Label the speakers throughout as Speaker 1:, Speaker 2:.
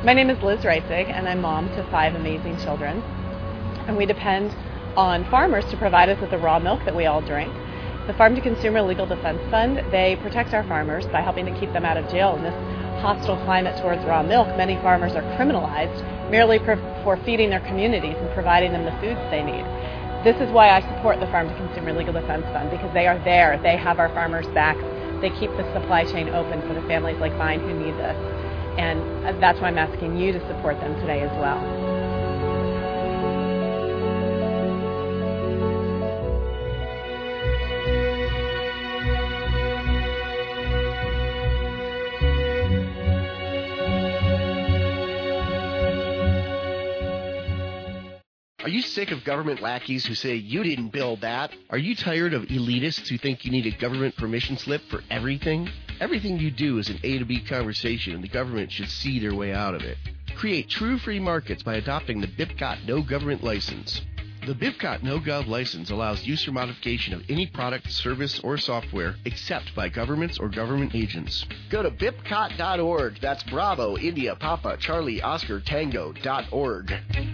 Speaker 1: My name is Liz Reitzig, and I'm mom to 5 amazing children. And we depend on farmers to provide us with the raw milk that we all drink. The Farm to Consumer Legal Defense Fund, they protect our farmers by helping to keep them out of jail. In this hostile climate towards raw milk, many farmers are criminalized merely for feeding their communities and providing them the foods they need. This is why I support the Farm to Consumer Legal Defense Fund, because they are there. They have our farmers' backs. They keep the supply chain open for the families like mine who need this. And that's why I'm asking you to support them today as well.
Speaker 2: Are you sick of government lackeys who say you didn't build that? Are you tired of elitists who think you need a government permission slip for everything? Everything you do is an A to B conversation, and the government should see their way out of it. Create true free markets by adopting the BIPCOT No Government License. The BIPCOT No Gov license allows use or modification of any product, service, or software except by governments or government agents. Go to BIPCOT.org. That's Bravo, India, Papa, Charlie, Oscar, Tango.org.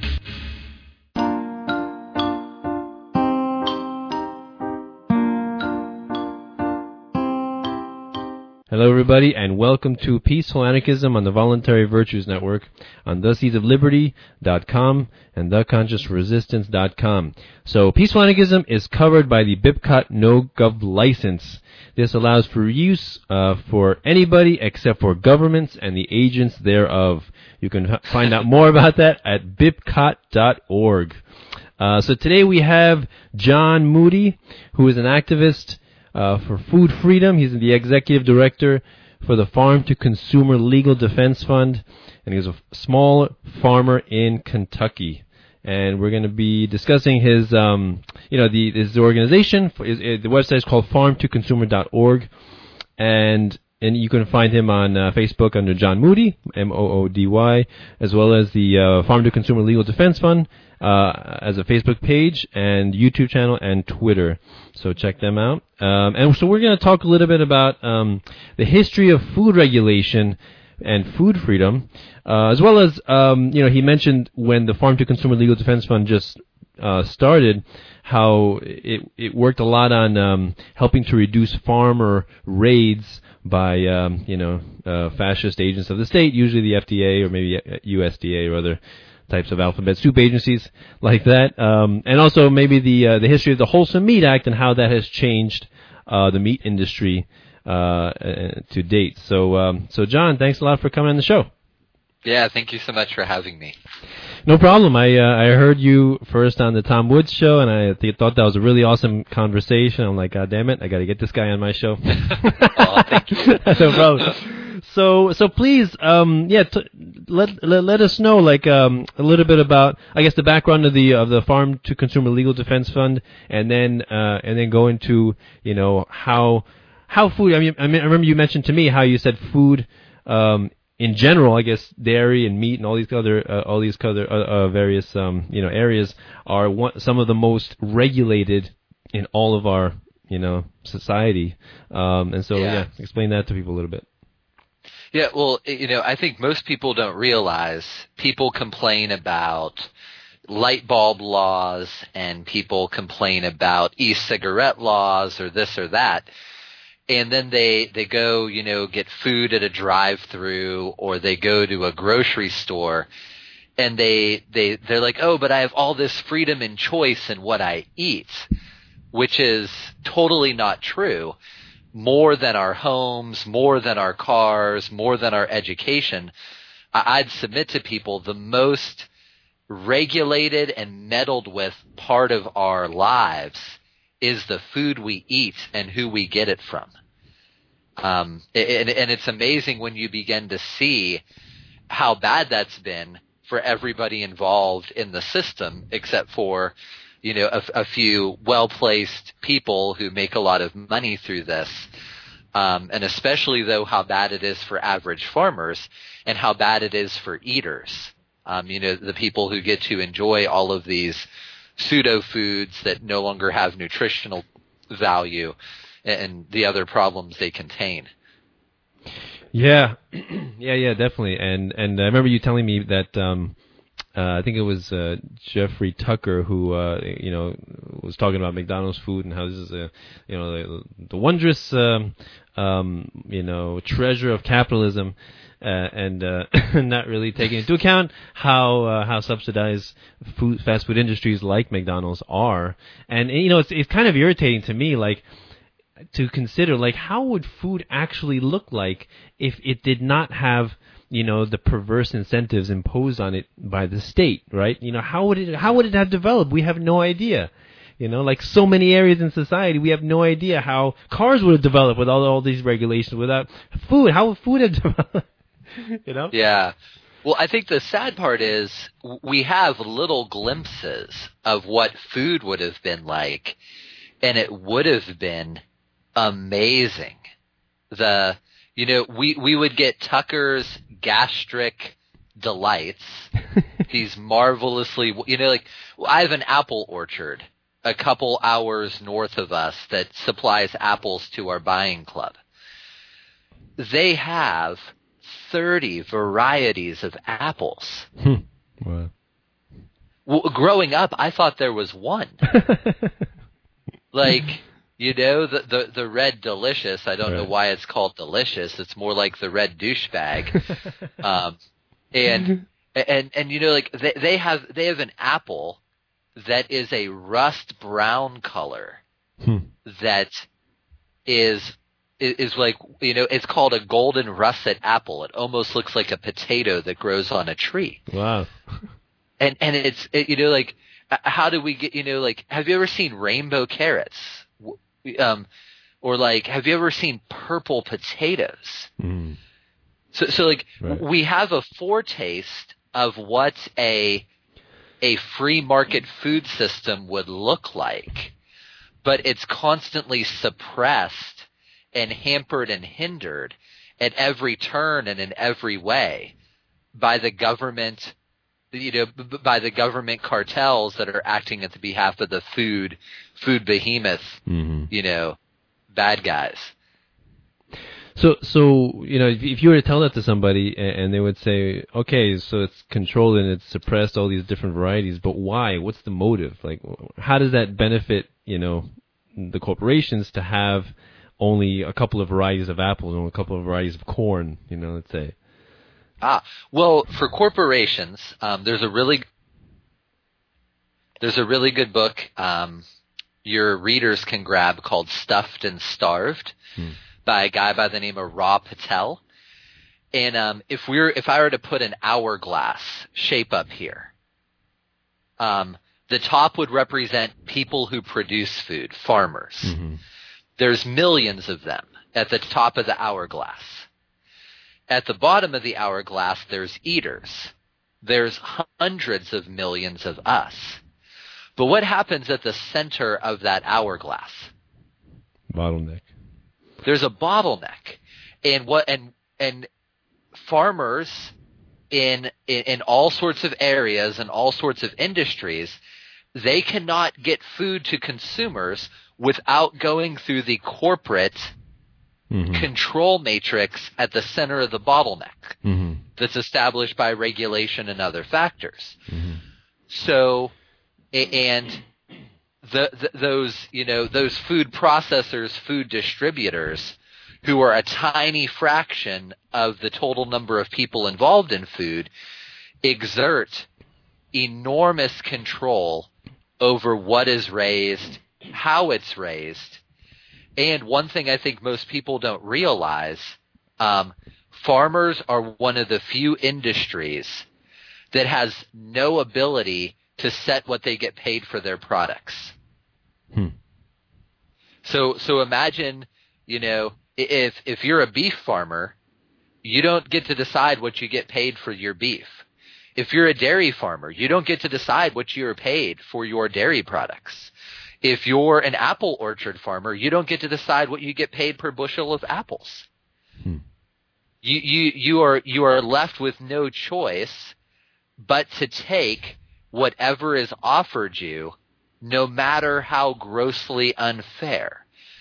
Speaker 3: Hello, everybody, and welcome to Peaceful Anarchism on the Voluntary Virtues Network on theseedsofliberty.com and theconsciousresistance.com. So, Peaceful Anarchism is covered by the BIPCOT No Gov license. This allows for use for anybody except for governments and the agents thereof. You can find out more about that at bipcot.org. So today we have John Moody, who is an activist for food freedom. He's the executive director for the Farm to Consumer Legal Defense Fund, and he's a small farmer in Kentucky. And we're going to be discussing his, his organization. The website is called farmtoconsumer.org, and you can find him on Facebook under John Moody, Moody, as well as the Farm to Consumer Legal Defense Fund as a Facebook page and YouTube channel and Twitter. So check them out. And so we're going to talk a little bit about the history of food regulation and food freedom, as well as, he mentioned when the Farm to Consumer Legal Defense Fund just started, how it worked a lot on helping to reduce farmer raids by fascist agents of the state, usually the FDA or maybe USDA or other types of alphabet soup agencies like that, and also maybe the history of the Wholesome Meat Act and how that has changed the meat industry to date. So John, thanks a lot for coming on the show.
Speaker 4: Yeah, thank you so much for having me.
Speaker 3: No problem. I heard you first on the Tom Woods show, and I thought that was a really awesome conversation. I'm like, God damn it, I got to get this guy on my show.
Speaker 4: Oh, thank you.
Speaker 3: No problem. So please, let us know a little bit about, I guess, the background of the Farm to Consumer Legal Defense Fund, and then go into how food. I remember you mentioned to me how you said food. In general, I guess dairy and meat and all these other various areas are some of the most regulated in all of our society. And so explain that to people a little bit.
Speaker 4: Yeah, well, I think most people don't realize people complain about light bulb laws and people complain about e-cigarette laws or this or that. And then they go, get food at a drive-through, or they go to a grocery store, and they're like, oh, but I have all this freedom and choice in what I eat, which is totally not true. More than our homes, more than our cars, more than our education, I'd submit to people the most regulated and meddled with part of our lives is the food we eat and who we get it from. And it's amazing when you begin to see how bad that's been for everybody involved in the system, except for, a few well-placed people who make a lot of money through this. And especially, though, how bad it is for average farmers and how bad it is for eaters. The people who get to enjoy all of these pseudo foods that no longer have nutritional value and the other problems they contain.
Speaker 3: Yeah, yeah, definitely. And I remember you telling me that I think it was Jeffrey Tucker who was talking about McDonald's food and how this is the wondrous treasure of capitalism, and not really taking into account how subsidized fast food industries like McDonald's are. And it's kind of irritating to me, like, to consider, like, how would food actually look like if it did not have the perverse incentives imposed on it by the state, right? How would it have developed? We have no idea. Like so many areas in society, we have no idea how cars would have developed with all these regulations. Without food, how would food have developed?
Speaker 4: Yeah. Well, I think the sad part is we have little glimpses of what food would have been like, and it would have been amazing. We would get Tucker's gastric delights, these marvelously, I have an apple orchard a couple hours north of us that supplies apples to our buying club. They have 30 varieties of apples.
Speaker 3: Wow.
Speaker 4: Well, growing up, I thought there was one. The red delicious. I don't know why it's called delicious. It's more like the red douchebag. They have an apple that is a rust brown color that is like, it's called a golden russet apple. It almost looks like a potato that grows on a tree.
Speaker 3: Wow.
Speaker 4: And how do we get, have you ever seen rainbow carrots? Or have you ever seen purple potatoes?
Speaker 3: Mm.
Speaker 4: We have a foretaste of what a free market food system would look like, but it's constantly suppressed and hampered and hindered at every turn and in every way by the government, by the government cartels that are acting at the behalf of the food behemoth, bad guys.
Speaker 3: So if you were to tell that to somebody and they would say, okay, so it's controlled and it's suppressed all these different varieties, but why? What's the motive? Like, how does that benefit, the corporations to have only a couple of varieties of apples and a couple of varieties of corn, let's say?
Speaker 4: Well, for corporations, there's a really good book your readers can grab called Stuffed and Starved by a guy by the name of Ra Patel. And if I were to put an hourglass shape up here, the top would represent people who produce food, farmers. Mm-hmm. There's millions of them at the top of the hourglass. At the bottom of the hourglass, there's eaters. There's hundreds of millions of us. But what happens at the center of that hourglass?
Speaker 3: Bottleneck.
Speaker 4: There's a bottleneck. And farmers in all sorts of areas and all sorts of industries, they cannot get food to consumers without going through the corporate control matrix at the center of the bottleneck that's established by regulation and other factors. So, and those food processors, food distributors, who are a tiny fraction of the total number of people involved in food, exert enormous control over what is raised, how it's raised. And one thing I think most people don't realize, farmers are one of the few industries that has no ability to set what they get paid for their products. So imagine, if you're a beef farmer, you don't get to decide what you get paid for your beef. If you're a dairy farmer, you don't get to decide what you're paid for your dairy products. If you're an apple orchard farmer, you don't get to decide what you get paid per bushel of apples. You are left with no choice but to take whatever is offered you, no matter how grossly unfair.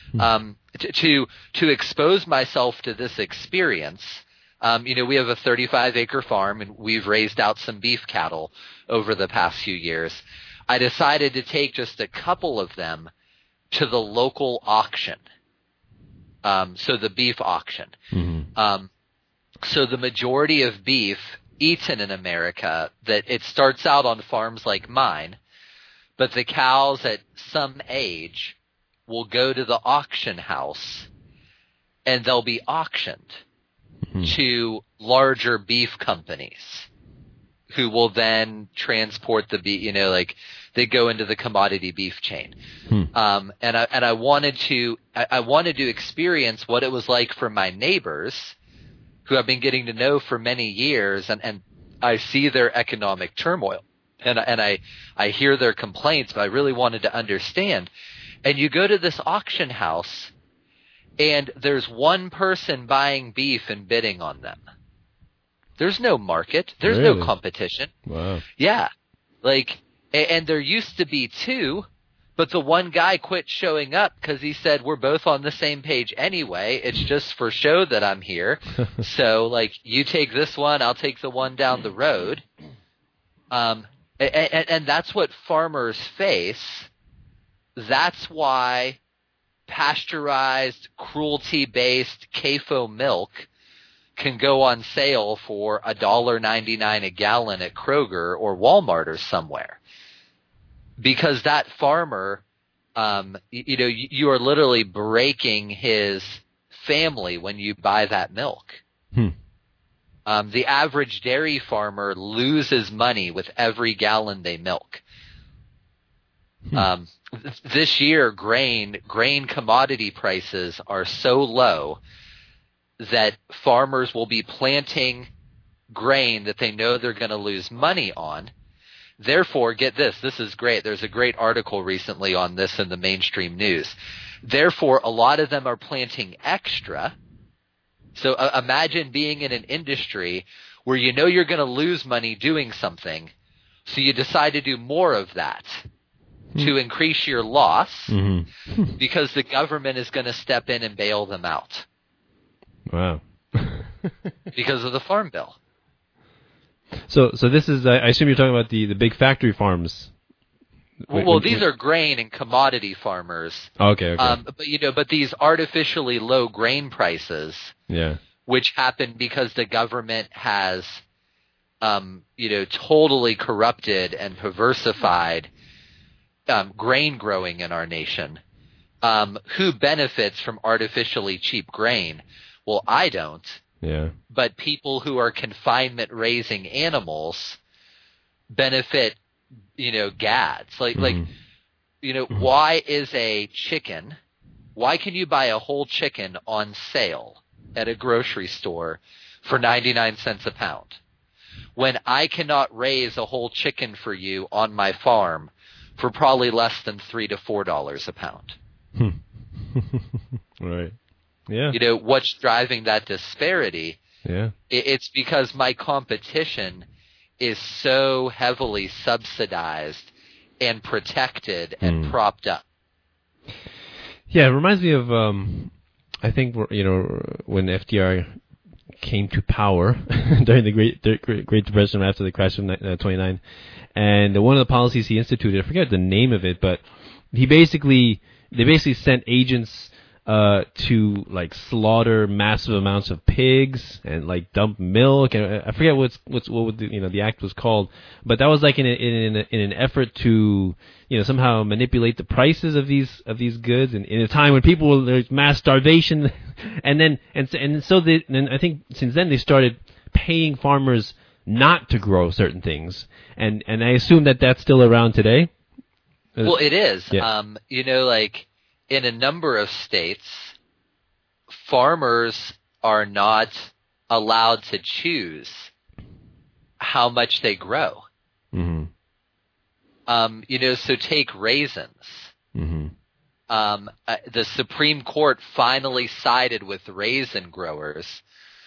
Speaker 4: To expose myself to this experience, we have a 35-acre farm, and we've raised out some beef cattle over the past few years. I decided to take just a couple of them to the local auction, so the beef auction.
Speaker 3: Mm-hmm.
Speaker 4: So the majority of beef eaten in America, that it starts out on farms like mine, but the cows at some age will go to the auction house and they'll be auctioned to larger beef companies who will then transport the beef, they go into the commodity beef chain. And I wanted to experience what it was like for my neighbors who I've been getting to know for many years, and I see their economic turmoil, and I hear their complaints, but I really wanted to understand. And you go to this auction house, and there's one person buying beef and bidding on them. There's no market. There's no competition.
Speaker 3: Wow.
Speaker 4: Yeah. And there used to be two, but the one guy quit showing up because he said, we're both on the same page anyway. It's just for show that I'm here. So, you take this one, I'll take the one down the road. And that's what farmers face. That's why pasteurized, cruelty-based CAFO milk can go on sale for $1.99 a gallon at Kroger or Walmart or somewhere. Because that farmer, you are literally breaking his family when you buy that milk. The average dairy farmer loses money with every gallon they milk. This year, grain commodity prices are so low that farmers will be planting grain that they know they're going to lose money on. Therefore, get this. This is great. There's a great article recently on this in the mainstream news. Therefore, a lot of them are planting extra. So imagine being in an industry where you know you're going to lose money doing something, so you decide to do more of that to increase your loss because the government is going to step in and bail them out.
Speaker 3: Wow.
Speaker 4: Because of the Farm Bill.
Speaker 3: So this is, I assume you're talking about the big factory farms.
Speaker 4: Well, these are grain and commodity farmers.
Speaker 3: Okay.
Speaker 4: But these artificially low grain prices, which happen because the government has, totally corrupted and perversified grain growing in our nation. Who benefits from artificially cheap grain? Well, I don't.
Speaker 3: Yeah.
Speaker 4: But people who are confinement raising animals benefit, gads. Why is a chicken, why can you buy a whole chicken on sale at a grocery store for 99 cents a pound when I cannot raise a whole chicken for you on my farm for probably less than $3 to $4 a pound?
Speaker 3: Right. Yeah.
Speaker 4: What's driving that disparity?
Speaker 3: Yeah.
Speaker 4: It's because my competition is so heavily subsidized and protected and propped up.
Speaker 3: Yeah, it reminds me of I think when FDR came to power during the Great Depression after the crash of 29, and one of the policies he instituted, I forget the name of it, but they basically sent agents to slaughter massive amounts of pigs and dump milk, and I forget what the act was called, but that was in an effort to somehow manipulate the prices of these goods, and in a time when there's mass starvation, and so I think since then they started paying farmers not to grow certain things, and I assume that's still around today.
Speaker 4: Well, it is.
Speaker 3: Yeah.
Speaker 4: In a number of states, farmers are not allowed to choose how much they grow.
Speaker 3: Mm-hmm.
Speaker 4: So take raisins.
Speaker 3: Mm-hmm.
Speaker 4: The Supreme Court finally sided with raisin growers.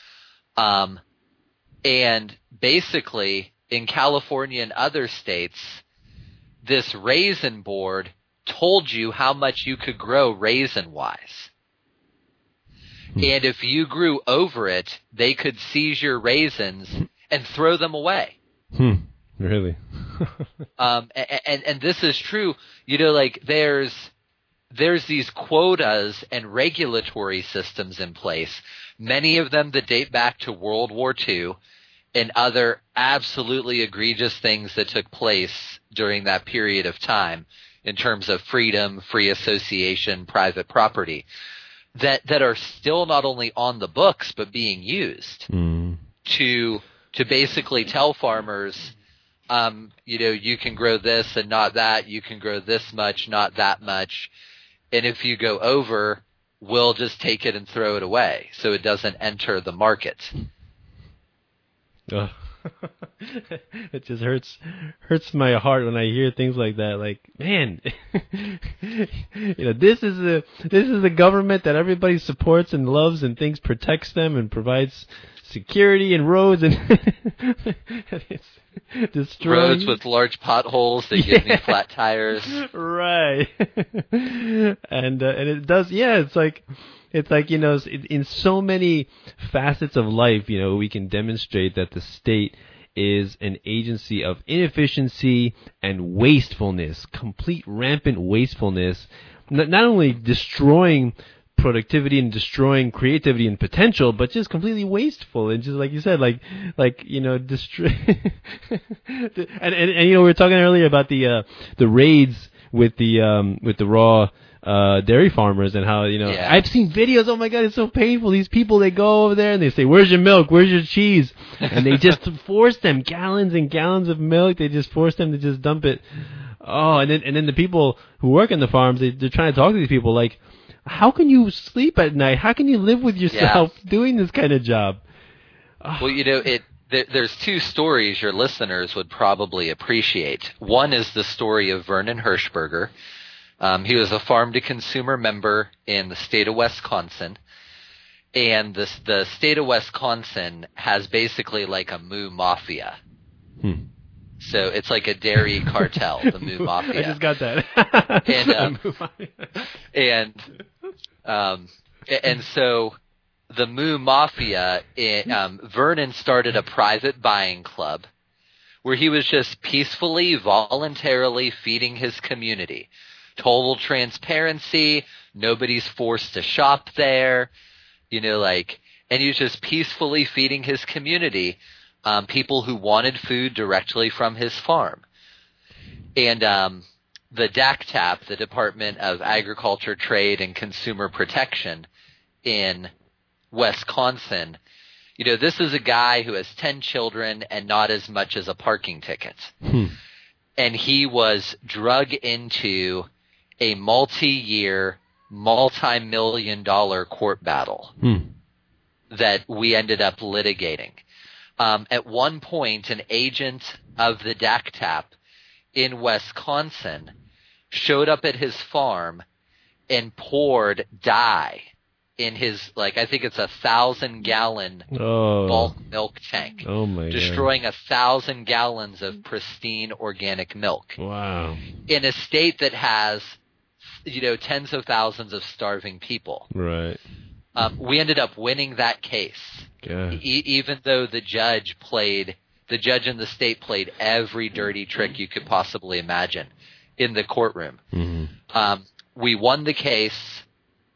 Speaker 4: And basically, in California and other states, this raisin board told you how much you could grow raisin-wise. And if you grew over it, they could seize your raisins and throw them away.
Speaker 3: Really?
Speaker 4: And this is true. You know, like there's these quotas and regulatory systems in place, many of them that date back to World War II and other absolutely egregious things that took place during that period of time in terms of freedom, free association, private property, that are still not only on the books but being used to basically tell farmers, you know, you can grow this and not that, you can grow this much, not that much, and if you go over, we'll just take it and throw it away so it doesn't enter the market.
Speaker 3: Oh. It just hurts my heart when I hear things like that. Like, man, you know, this is a government that everybody supports and loves and thinks protects them and provides security and roads, and it's destroying
Speaker 4: roads with large potholes that give me flat tires.
Speaker 3: Right. And it does. Yeah, it's like, you know, in so many facets of life, you know, we can demonstrate that the state is an agency of inefficiency and wastefulness, complete rampant wastefulness, not only destroying productivity and destroying creativity and potential, but just completely wasteful and just like you said, like you know, destroy. and you know, we were talking earlier about the raids with the raw dairy farmers and how, you know,
Speaker 4: yeah.
Speaker 3: I've seen videos. Oh my God, it's so painful. These people, they go over there and they say, "Where's your milk? Where's your cheese?" And they just force them gallons and gallons of milk. They just force them to just dump it. Oh, and then the people who work in the farms, they're trying to talk to these people like, how can you sleep at night? How can you live with yourself doing this kind of job?
Speaker 4: Well, you know, there's two stories your listeners would probably appreciate. One is the story of Vernon Hershberger. He was a farm-to-consumer member in the state of Wisconsin, and the state of Wisconsin has basically like a moo mafia. So it's like a dairy cartel, the moo mafia.
Speaker 3: I just got that.
Speaker 4: And so the moo mafia, Vernon started a private buying club where he was just peacefully, voluntarily feeding his community. Total transparency. Nobody's forced to shop there. You know, like, and he was just peacefully feeding his community, people who wanted food directly from his farm. And the DACTAP, the Department of Agriculture, Trade, and Consumer Protection in Wisconsin, you know, this is a guy who has 10 children and not as much as a parking ticket. And he was drug into a multi-year, multi-million-dollar court battle that we ended up litigating. At one point, an agent of the DACTAP in Wisconsin showed up at his farm and poured dye in his, like, I think it's 1,000-gallon bulk milk tank.
Speaker 3: Oh my God.
Speaker 4: Destroying 1,000 gallons of pristine organic milk.
Speaker 3: Wow.
Speaker 4: In a state that has, you know, tens of thousands of starving people.
Speaker 3: Right.
Speaker 4: We ended up winning that case. Even though the judge in the state played every dirty trick you could possibly imagine in the courtroom. We won the case.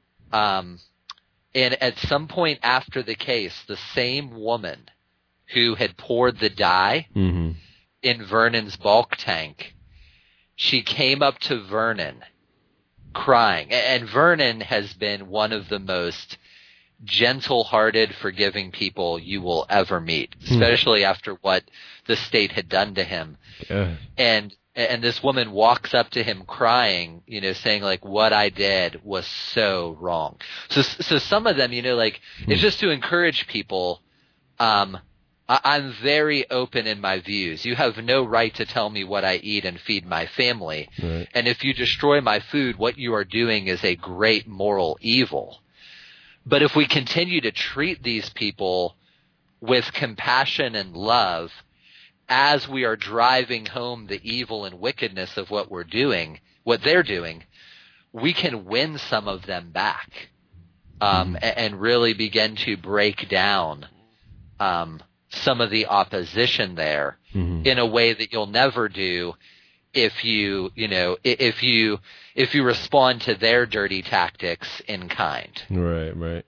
Speaker 4: And at some point after the case, the same woman who had poured the dye in Vernon's bulk tank, she came up to Vernon crying. And Vernon has been one of the most gentle-hearted, forgiving people you will ever meet, especially after what the state had done to him. And this woman walks up to him crying, you know, saying like, what I did was so wrong. So some of them, you know, like, it's just to encourage people. I'm very open in my views. You have no right to tell me what I eat and feed my family. Right. And if you destroy my food, what you are doing is a great moral evil. But if we continue to treat these people with compassion and love, as we are driving home the evil and wickedness of what we're doing, what they're doing, we can win some of them back, and really begin to break down some of the opposition there in a way that you'll never do if you respond to their dirty tactics in kind.
Speaker 3: Right.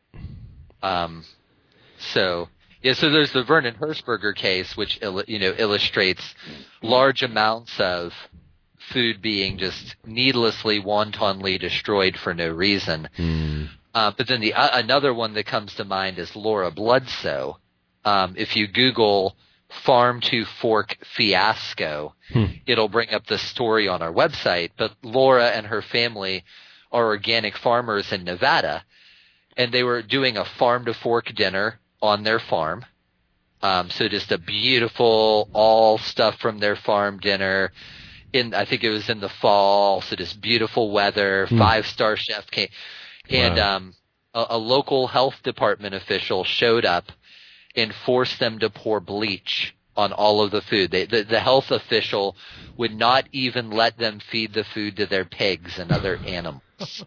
Speaker 4: So there's the Vernon Hershberger case, which illustrates large amounts of food being just needlessly, wantonly destroyed for no reason. But then another one that comes to mind is Laura Bloodsell. If you Google farm to fork fiasco, it'll bring up the story on our website. But Laura and her family are organic farmers in Nevada, and they were doing a farm to fork dinner on their farm. So just a beautiful, all stuff from their farm dinner. I think it was in the fall, so just beautiful weather. 5-star chef came, and a local health department official showed up and forced them to pour bleach on all of the food. The health official would not even let them feed the food to their pigs and other animals.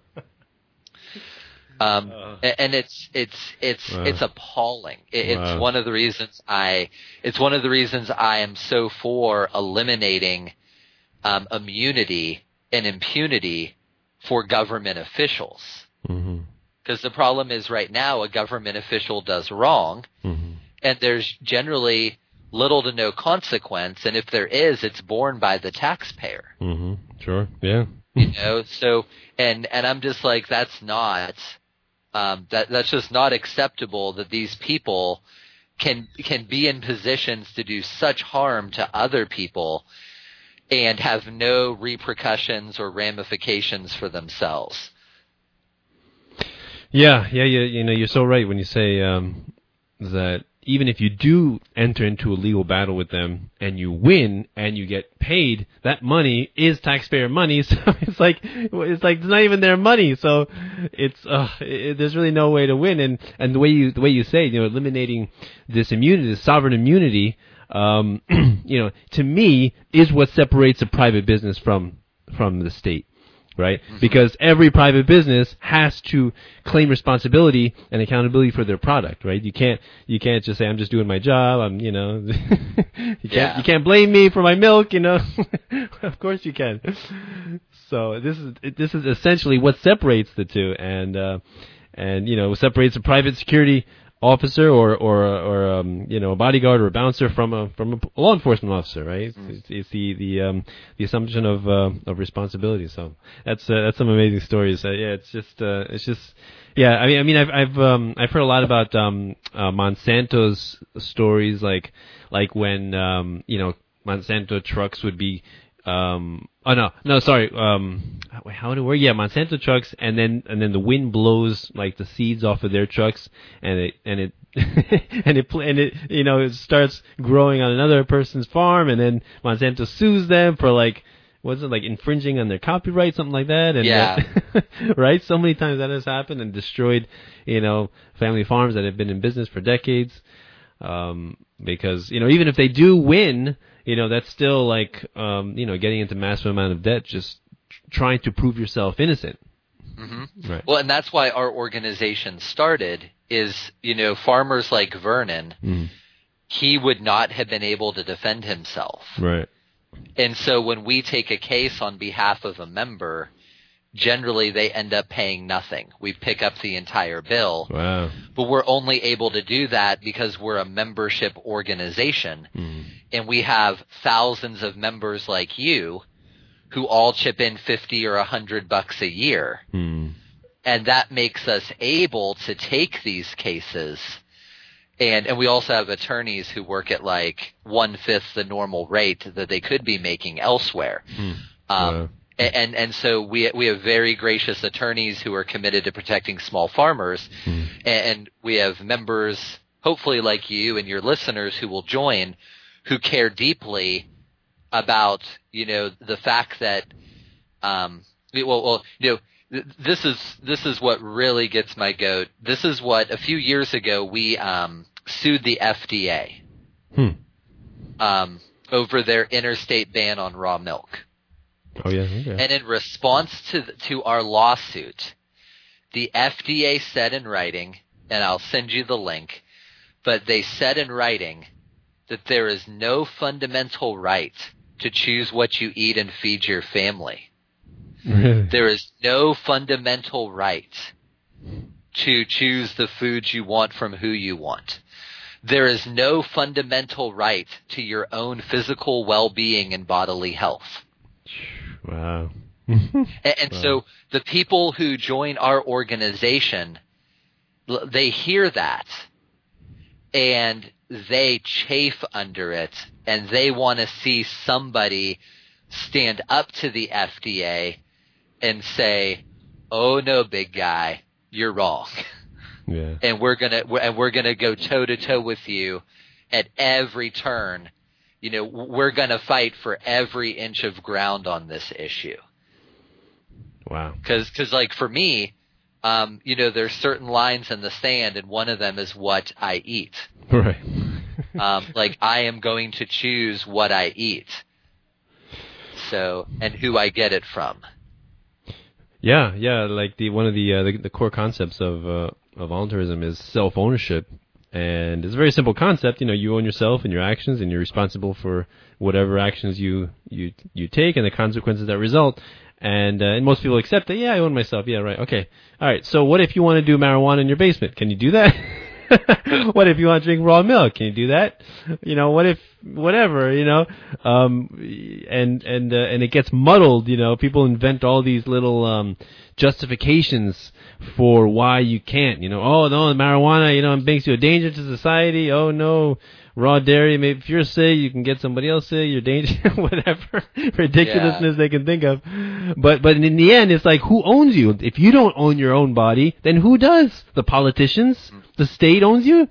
Speaker 4: And it's appalling. It's one of the reasons I am so for eliminating immunity and impunity for government officials. Because the problem is right now a government official does wrong, and there's generally little to no consequence, and if there is, it's borne by the taxpayer.
Speaker 3: Sure, yeah.
Speaker 4: So and I'm just like, that's not that's just not acceptable that these people can be in positions to do such harm to other people and have no repercussions or ramifications for themselves.
Speaker 3: Yeah, you're so right when you say that even if you do enter into a legal battle with them and you win and you get paid, that money is taxpayer money. So it's like it's not even their money. So there's really no way to win. And the way you say, eliminating this immunity, this sovereign immunity, to me is what separates a private business from the state. Right? Because every private business has to claim responsibility and accountability for their product, right? You can't just say, I'm just doing my job, you can't blame me for my milk, Of course you can. So this is essentially what separates the two, and separates a private security officer or a bodyguard or a bouncer from a law enforcement officer, right? It's the assumption of responsibility. So that's some amazing stories. I've heard a lot about Monsanto's stories, like when Monsanto trucks would be Monsanto trucks, and then the wind blows like the seeds off of their trucks, and it it starts growing on another person's farm, and then Monsanto sues them for infringing on their copyright, something like that, and right? So many times that has happened and destroyed family farms that have been in business for decades, because even if they do win, that's still getting into massive amount of debt, just trying to prove yourself innocent. Right.
Speaker 4: Well, and that's why our organization started is, farmers like Vernon, he would not have been able to defend himself.
Speaker 3: Right.
Speaker 4: And so when we take a case on behalf of a member, generally they end up paying nothing. We pick up the entire bill.
Speaker 3: Wow.
Speaker 4: But we're only able to do that because we're a membership organization, and we have thousands of members like you who all chip in $50 or $100 a year. And that makes us able to take these cases. And we also have attorneys who work at 1/5 the normal rate that they could be making elsewhere. And so we have very gracious attorneys who are committed to protecting small farmers, and we have members, hopefully like you and your listeners, who will join, who care deeply about the fact that this is what really gets my goat. This is what a few years ago we sued the FDA over their interstate ban on raw milk.
Speaker 3: Oh, yeah. Okay.
Speaker 4: And in response to our lawsuit, the FDA said in writing, and I'll send you the link, but they said in writing that there is no fundamental right to choose what you eat and feed your family.
Speaker 3: Really?
Speaker 4: There is no fundamental right to choose the foods you want from who you want. There is no fundamental right to your own physical well-being and bodily health.
Speaker 3: Wow.
Speaker 4: And so the people who join our organization, they hear that and they chafe under it, and they want to see somebody stand up to the FDA and say, "Oh no, big guy, you're wrong."
Speaker 3: Yeah.
Speaker 4: And we're gonna go toe to toe with you at every turn. You know, we're gonna fight for every inch of ground on this issue.
Speaker 3: Wow.
Speaker 4: Because like for me, you know, there's certain lines in the sand, and one of them is what I eat.
Speaker 3: Right.
Speaker 4: Like I am going to choose what I eat. So, and who I get it from.
Speaker 3: Yeah. Like one of the core concepts of voluntarism is self-ownership, and it's a very simple concept. You know, you own yourself and your actions, and you're responsible for whatever actions you take and the consequences that result. And most people accept that. Yeah, I own myself. Yeah, right. Okay. All right. So what if you want to do marijuana in your basement? Can you do that? What if you want to drink raw milk? Can you do that? You know, what if whatever? You know, and it gets muddled. You know, people invent all these little justifications for why you can't. You know, oh no, marijuana, you know, it makes you a danger to society. Oh no, raw dairy, maybe if you're sick, you can get somebody else sick. You're dangerous, whatever ridiculousness they can think of. But in the end, it's like, who owns you? If you don't own your own body, then who does? The politicians? The state owns you?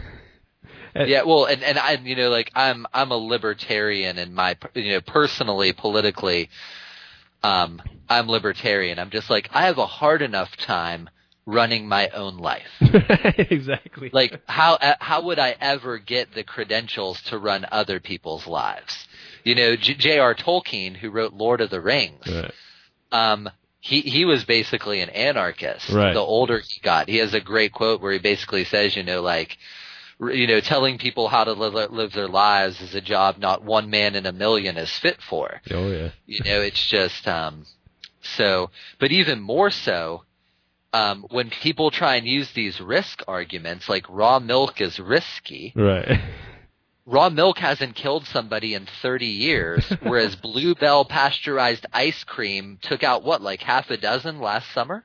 Speaker 4: Yeah, well, and I, you know, like I'm a libertarian in my, you know, personally, politically, I'm libertarian. I'm just like, I have a hard enough time running my own life.
Speaker 3: Exactly.
Speaker 4: Like, how would I ever get the credentials to run other people's lives? You know, J.R. Tolkien, who wrote Lord of the Rings,
Speaker 3: right.
Speaker 4: He was basically an anarchist.
Speaker 3: Right.
Speaker 4: The older he got, he has a great quote where he basically says, you know, like, you know, telling people how to live their lives is a job not one man in a million is fit for.
Speaker 3: Oh yeah.
Speaker 4: You know, it's just so. But even more so, when people try and use these risk arguments, like raw milk is risky.
Speaker 3: Right.
Speaker 4: Raw milk hasn't killed somebody in 30 years, whereas Bluebell pasteurized ice cream took out, what, like half a dozen last summer?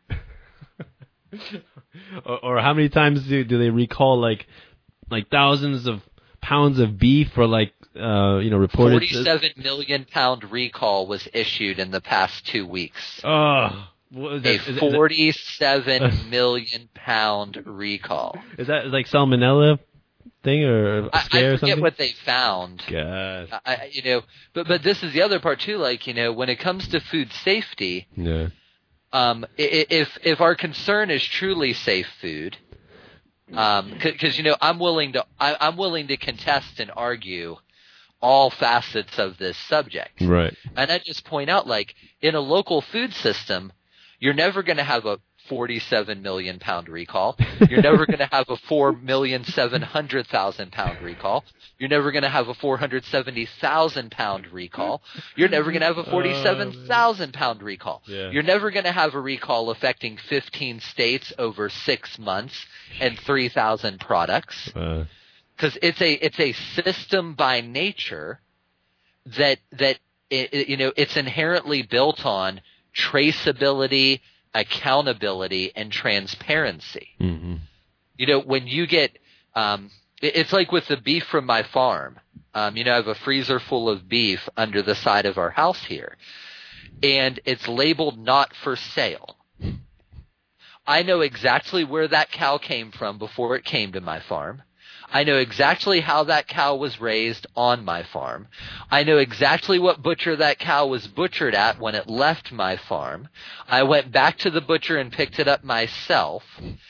Speaker 3: or how many times do they recall like thousands of pounds of beef for like, you know, reported...
Speaker 4: 47 million pound recall was issued in the past 2 weeks.
Speaker 3: Oh...
Speaker 4: A 47 million pound recall.
Speaker 3: Is that like salmonella thing or
Speaker 4: I
Speaker 3: something?
Speaker 4: forget what they found.
Speaker 3: Gosh.
Speaker 4: You know, but this is the other part too. Like, you know, when it comes to food safety,
Speaker 3: yeah.
Speaker 4: If our concern is truly safe food, because you know, I'm willing to contest and argue all facets of this subject.
Speaker 3: Right.
Speaker 4: And I just point out, like, in a local food system, you're never going to have a 47 million pound recall. You're never going to have a 4,700,000 pound recall. You're never going to have a 470,000 pound recall. You're never going to have a 47,000 pound recall.
Speaker 3: Yeah.
Speaker 4: You're never going to have a recall affecting 15 states over 6 months and 3,000 products. Because it's a system by nature that you know, it's inherently built on traceability, accountability, and transparency.
Speaker 3: Mm-hmm.
Speaker 4: You know, when you get it's like with the beef from my farm. You know, I have a freezer full of beef under the side of our house here, and it's labeled not for sale. I know exactly where that cow came from before it came to my farm. I know exactly how that cow was raised on my farm. I know exactly what butcher that cow was butchered at when it left my farm. I went back to the butcher and picked it up myself.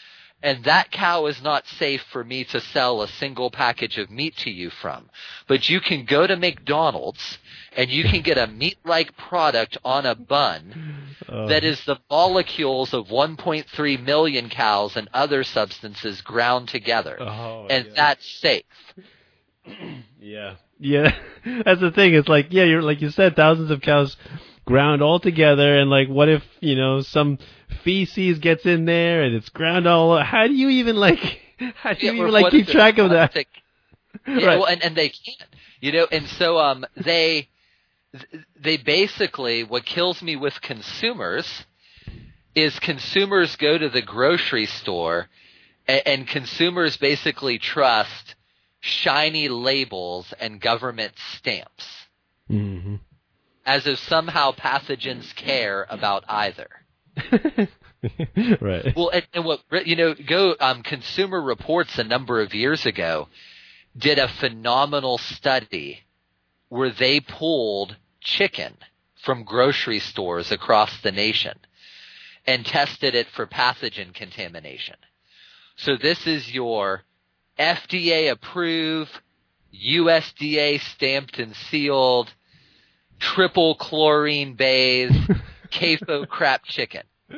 Speaker 4: And that cow is not safe for me to sell a single package of meat to you from. But you can go to McDonald's and you can get a meat-like product on a bun that is the molecules of 1.3 million cows and other substances ground together. And that's safe.
Speaker 3: Yeah. Yeah. That's the thing. It's like, yeah, you're like you said, thousands of cows ground all together, and like, what if, some feces gets in there and it's ground all? How do you even keep track of that?
Speaker 4: Yeah,
Speaker 3: right.
Speaker 4: Well, and they can't, and so they basically, what kills me with consumers is consumers go to the grocery store and consumers basically trust shiny labels and government stamps.
Speaker 3: Mm-hmm.
Speaker 4: As if somehow pathogens care about either.
Speaker 3: Right.
Speaker 4: Well, and what Consumer Reports a number of years ago did a phenomenal study where they pulled chicken from grocery stores across the nation and tested it for pathogen contamination. So this is your FDA approved, USDA stamped and sealed, triple chlorine bathed CAFO crap chicken.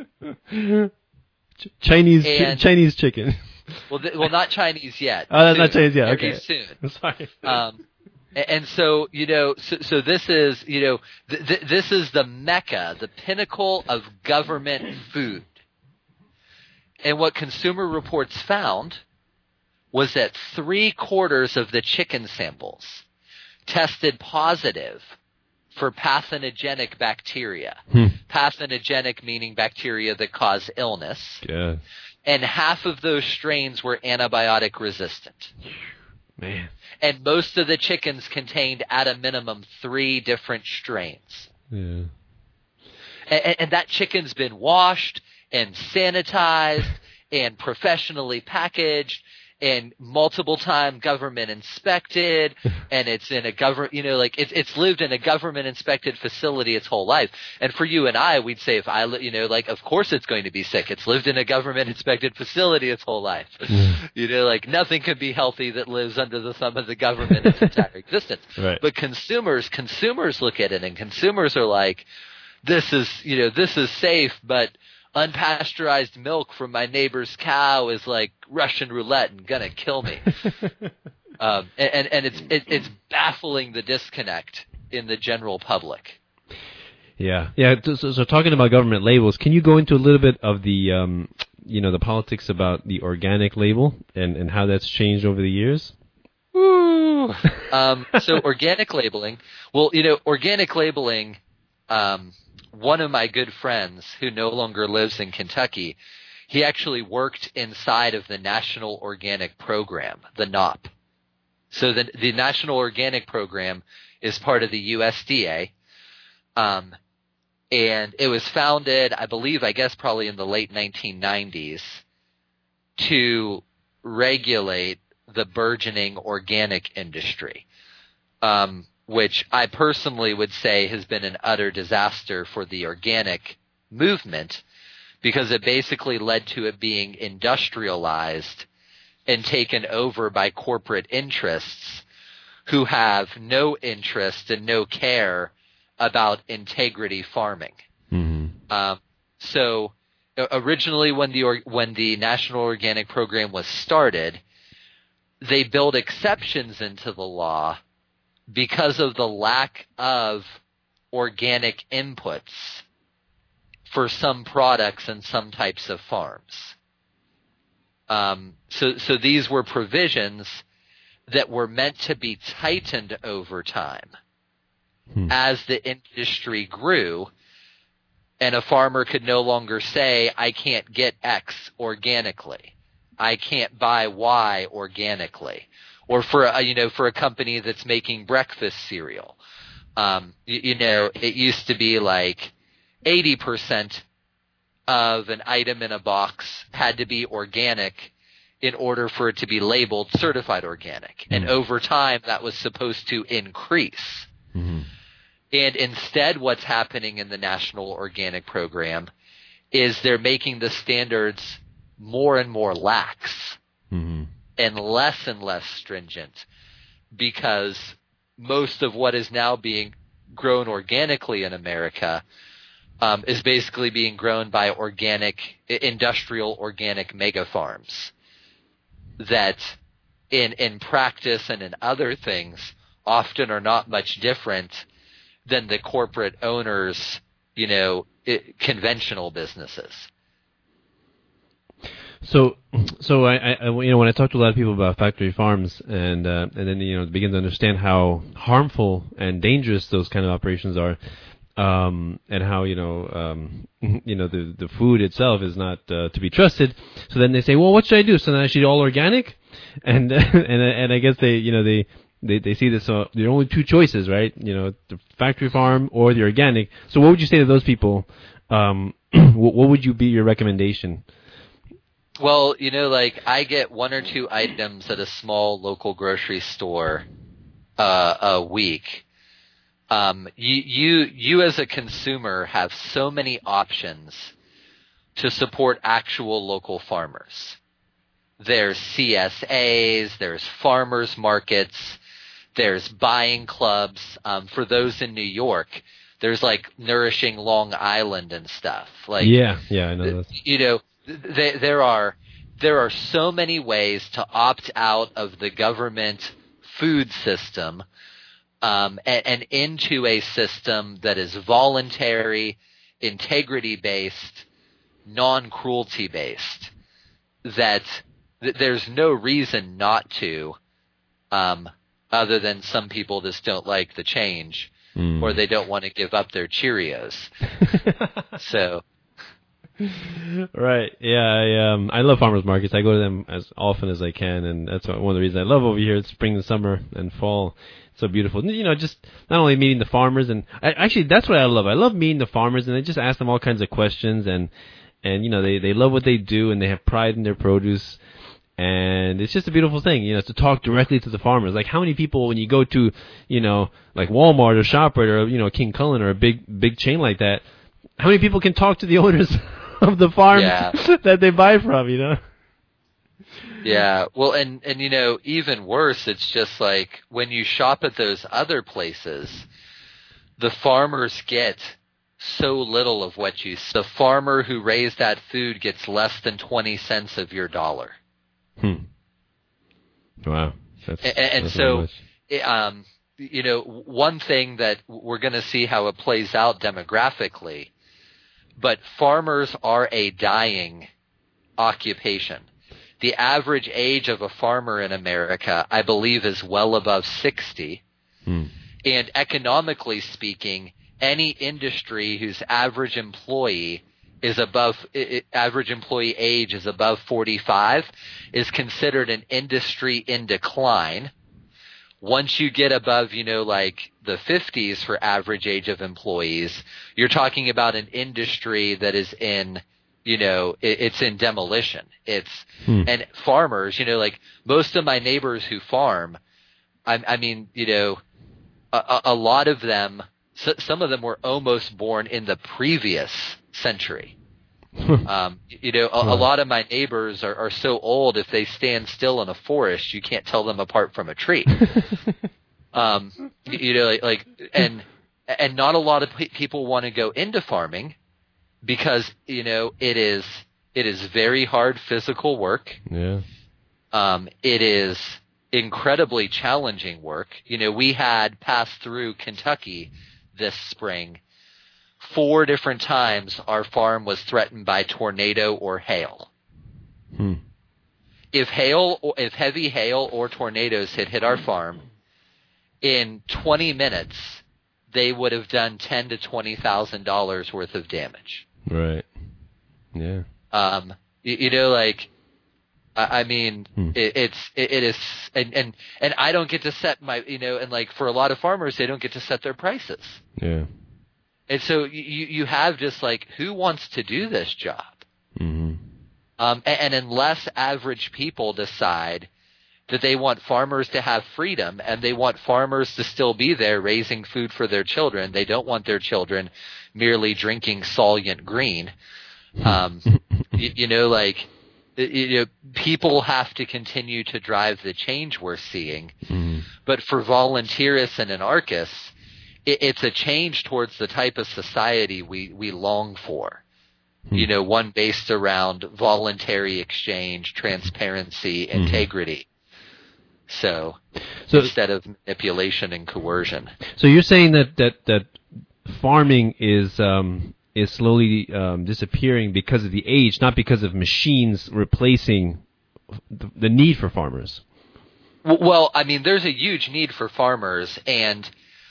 Speaker 3: Chinese chicken.
Speaker 4: Well, not Chinese yet.
Speaker 3: Oh, that's not Chinese yet. Okay.
Speaker 4: Very soon.
Speaker 3: Sorry.
Speaker 4: And so, so this is, this is the mecca, the pinnacle of government food. And what Consumer Reports found was that 3/4 of the chicken samples tested positive for pathogenic bacteria. Pathogenic meaning bacteria that cause illness.
Speaker 3: Yeah.
Speaker 4: And half of those strains were antibiotic resistant.
Speaker 3: Man.
Speaker 4: And most of the chickens contained at a minimum 3 different strains.
Speaker 3: Yeah.
Speaker 4: And that chicken's been washed and sanitized and professionally packaged and multiple time government inspected, and it's in a government, it's lived in a government inspected facility its whole life. And for you and I, we'd say, if I, of course it's going to be sick. It's lived in a government inspected facility its whole life. Nothing could be healthy that lives under the thumb of the government its entire existence.
Speaker 3: Right.
Speaker 4: But consumers look at it, and consumers are like, this is safe, but unpasteurized milk from my neighbor's cow is like Russian roulette and gonna kill me. And it's baffling the disconnect in the general public.
Speaker 3: Yeah. So talking about government labels, can you go into a little bit of the the politics about the organic label and how that's changed over the years?
Speaker 4: Woo. So organic labeling. Well, organic labeling. One of my good friends who no longer lives in Kentucky, he actually worked inside of the National Organic Program, the NOP. So the National Organic Program is part of the USDA, and it was founded, I guess probably in the late 1990s, to regulate the burgeoning organic industry. Which I personally would say has been an utter disaster for the organic movement, because it basically led to it being industrialized and taken over by corporate interests who have no interest and no care about integrity farming.
Speaker 3: Mm-hmm.
Speaker 4: So originally when the National Organic Program was started, they built exceptions into the law because of the lack of organic inputs for some products and some types of farms. So these were provisions that were meant to be tightened over time as the industry grew, and a farmer could no longer say, I can't get X organically. I can't buy Y organically. Or for a company that's making breakfast cereal, it used to be like 80% of an item in a box had to be organic in order for it to be labeled certified organic. And over time, that was supposed to increase.
Speaker 3: Mm-hmm.
Speaker 4: And instead, what's happening in the National Organic Program is they're making the standards more and more lax
Speaker 3: Mm-hmm.
Speaker 4: and less stringent, because most of what is now being grown organically in America is basically being grown by industrial organic mega farms that in practice and in other things often are not much different than the corporate owners, conventional businesses.
Speaker 3: So I when I talk to a lot of people about factory farms, and then begin to understand how harmful and dangerous those kind of operations are, and how the food itself is not to be trusted. So then they say, well, what should I do? So then I should eat all organic, and I guess they see this. So there are only two choices, right? The factory farm or the organic. So what would you say to those people? What would be your recommendation?
Speaker 4: Well, I get one or two items at a small local grocery store a week. You as a consumer have so many options to support actual local farmers. There's CSAs, there's farmers markets, there's buying clubs. For those in New York, there's like Nourishing Long Island and stuff.
Speaker 3: Yeah, I know this.
Speaker 4: There are so many ways to opt out of the government food system and into a system that is voluntary, integrity-based, non-cruelty-based, that there's no reason not to, other than some people just don't like the change or they don't want to give up their Cheerios. So...
Speaker 3: Right. Yeah. I love farmers markets. I go to them as often as I can, and that's one of the reasons I love over here. It's spring and summer and fall. It's so beautiful. Just not only meeting the farmers, and actually that's what I love. I love meeting the farmers, and I just ask them all kinds of questions, and they love what they do, and they have pride in their produce. And it's just a beautiful thing, to talk directly to the farmers. Like, how many people, when you go to, like Walmart or ShopRite or, King Cullen or a big chain like that, how many people can talk to the owners of the farms that they buy from,
Speaker 4: Yeah. Well, and even worse, it's just like when you shop at those other places, the farmers get so little of what the farmer who raised that food gets less than 20 cents of your dollar.
Speaker 3: Wow.
Speaker 4: That's so, one thing that we're going to see how it plays out demographically, but farmers are a dying occupation. The average age of a farmer in America, I believe, is well above 60. And economically speaking, any industry whose average employee age is above 45 is considered an industry in decline. Once you get above, like the 50s for average age of employees, you're talking about an industry that is in, it's in demolition. And farmers, like most of my neighbors who farm, I mean, a lot of them, some of them were almost born in the previous century. A lot of my neighbors are so old, if they stand still in a forest, you can't tell them apart from a tree. And not a lot of people want to go into farming because, it is very hard physical work.
Speaker 3: Yeah.
Speaker 4: It is incredibly challenging work. We had passed through Kentucky this spring. 4 different times our farm was threatened by tornado or hail. If heavy hail or tornadoes had hit our farm, in 20 minutes they would have done $10,000 to $20,000 worth of damage.
Speaker 3: Right. Yeah.
Speaker 4: It is, and I don't get to set my, and like for a lot of farmers, they don't get to set their prices.
Speaker 3: Yeah.
Speaker 4: And so you have just like, who wants to do this job? And unless average people decide that they want farmers to have freedom and they want farmers to still be there raising food for their children, they don't want their children merely drinking Soylent Green. people have to continue to drive the change we're seeing. But for volunteerists and anarchists, it's a change towards the type of society we long for. One based around voluntary exchange, transparency, integrity. So instead of manipulation and coercion.
Speaker 3: So you're saying that farming is slowly disappearing because of the age, not because of machines replacing the need for farmers.
Speaker 4: Well, I mean, there's a huge need for farmers, and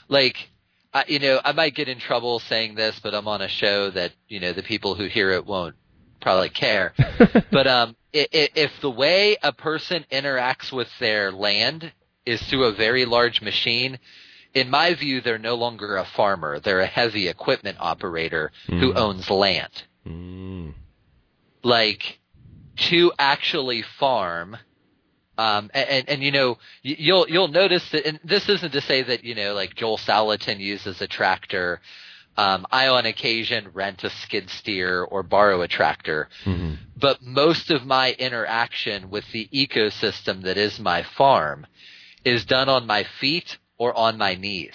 Speaker 4: I might get in trouble saying this, but I'm on a show that the people who hear it won't probably care. But if the way a person interacts with their land is through a very large machine, in my view, they're no longer a farmer. They're a heavy equipment operator who owns land. To actually farm, and you'll notice that, and this isn't to say that Joel Salatin uses a tractor. I on occasion rent a skid steer or borrow a tractor, but most of my interaction with the ecosystem that is my farm is done on my feet or on my knees.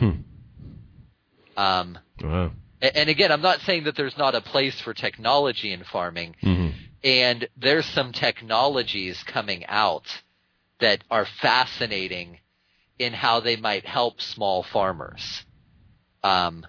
Speaker 3: Wow.
Speaker 4: And again, I'm not saying that there's not a place for technology in farming, and there's some technologies coming out that are fascinating in how they might help small farmers. But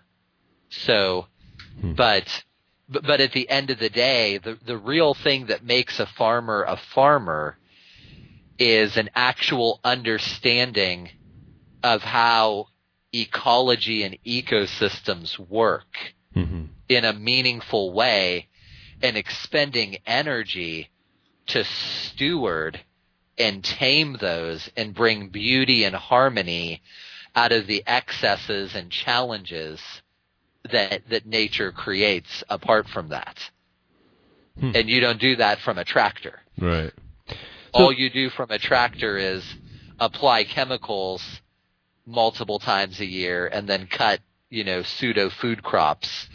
Speaker 4: at the end of the day, the real thing that makes a farmer is an actual understanding of how ecology and ecosystems work in a meaningful way, and expending energy to steward and tame those and bring beauty and harmony out of the excesses and challenges that nature creates apart from that. And you don't do that from a tractor.
Speaker 3: Right.
Speaker 4: All you do from a tractor is apply chemicals multiple times a year and then cut, pseudo food crops.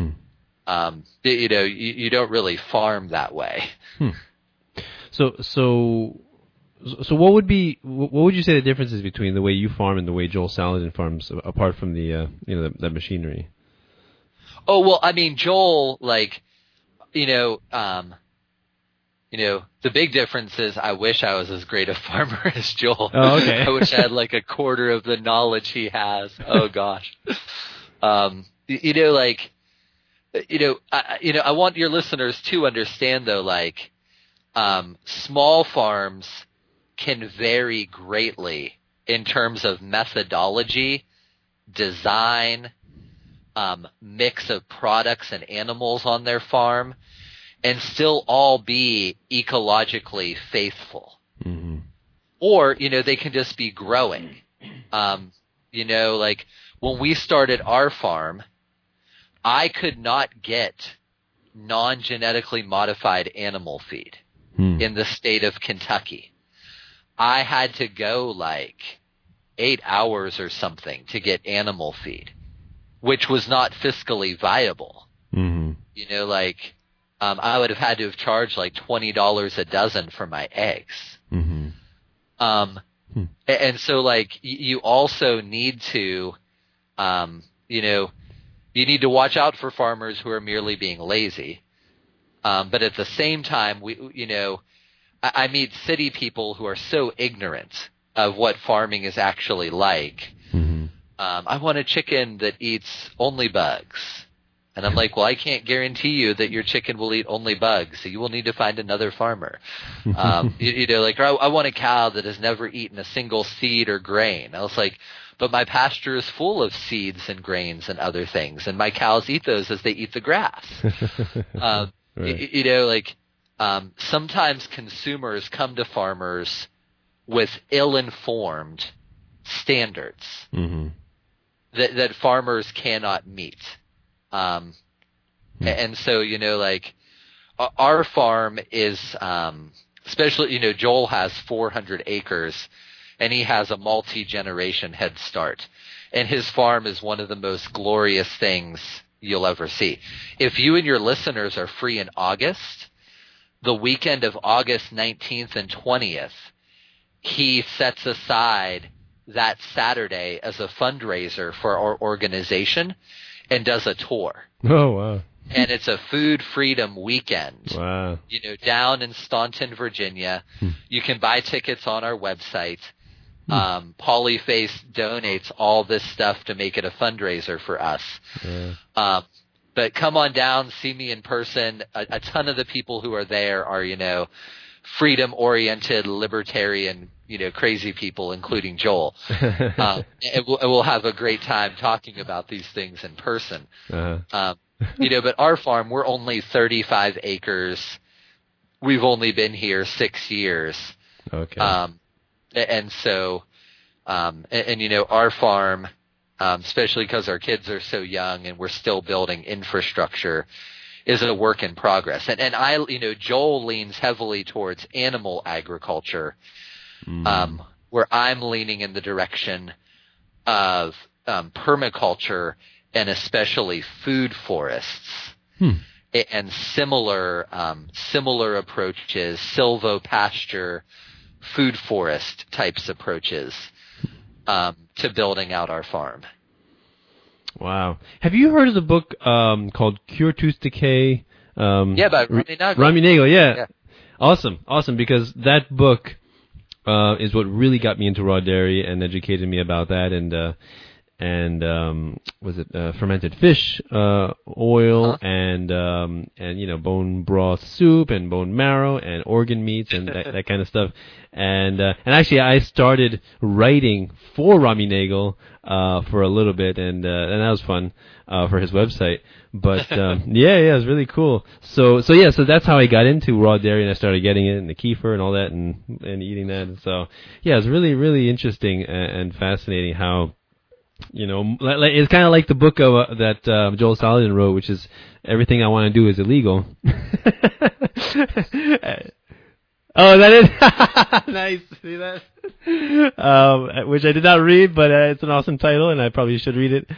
Speaker 4: You don't really farm that way.
Speaker 3: So what would you say the difference is between the way you farm and the way Joel Salatin farms, apart from the that machinery?
Speaker 4: Oh, well, I mean, Joel, the big difference is I wish I was as great a farmer as Joel.
Speaker 3: Oh, okay.
Speaker 4: I wish I had a quarter of the knowledge he has. Oh gosh. I want your listeners to understand though, small farms can vary greatly in terms of methodology, design, mix of products and animals on their farm, and still all be ecologically faithful. Or, they can just be growing. When we started our farm, I could not get non-genetically modified animal feed in the state of Kentucky. I had to go 8 hours or something to get animal feed, which was not fiscally viable. I would have had to have charged $20 a dozen for my eggs. And so you also need to, you need to watch out for farmers who are merely being lazy. But at the same time, I meet city people who are so ignorant of what farming is actually like. I want a chicken that eats only bugs. And I'm like, well, I can't guarantee you that your chicken will eat only bugs, so you will need to find another farmer. I want a cow that has never eaten a single seed or grain. I was like, but my pasture is full of seeds and grains and other things, and my cows eat those as they eat the grass. Right. Sometimes consumers come to farmers with ill-informed standards that farmers cannot meet. And so, our farm is, especially, Joel has 400 acres and he has a multi-generation head start, and his farm is one of the most glorious things you'll ever see. If you and your listeners are free in August, the weekend of August 19th and 20th, he sets aside that Saturday as a fundraiser for our organization and does a tour.
Speaker 3: Oh, wow.
Speaker 4: And it's a food freedom weekend.
Speaker 3: Wow.
Speaker 4: Down in Staunton, Virginia. You can buy tickets on our website. Polyface donates all this stuff to make it a fundraiser for us.
Speaker 3: Yeah.
Speaker 4: But come on down, see me in person. A ton of the people who are there are, freedom-oriented, libertarian, crazy people, including Joel. And we'll have a great time talking about these things in person.
Speaker 3: Uh-huh.
Speaker 4: But our farm, we're only 35 acres. We've only been here 6 years.
Speaker 3: Okay.
Speaker 4: And so, our farm, especially because our kids are so young and we're still building infrastructure, is a work in progress. And I, Joel leans heavily towards animal agriculture, where I'm leaning in the direction of permaculture and especially food forests. And similar approaches, silvopasture, food forest types approaches to building out our farm.
Speaker 3: Wow. Have you heard of the book called Cure Tooth Decay?
Speaker 4: Yeah, by Rami Nagel.
Speaker 3: Rami Nagel, yeah. Awesome, because that book is what really got me into raw dairy and educated me about that, and was it fermented fish oil and bone broth soup and bone marrow and organ meats and that kind of stuff, and actually I started writing for Rami Nagel for a little bit, and that was fun for his website. But yeah, it was really cool. So that's how I got into raw dairy, and I started getting it and the kefir and all that, and eating that. And so yeah, it's really, really interesting and fascinating how, it's kind of like the book that Joel Salatin wrote, which is Everything I Want to Do is Illegal. Oh, that is nice. See that? Which I did not read, but it's an awesome title, and I probably should read it.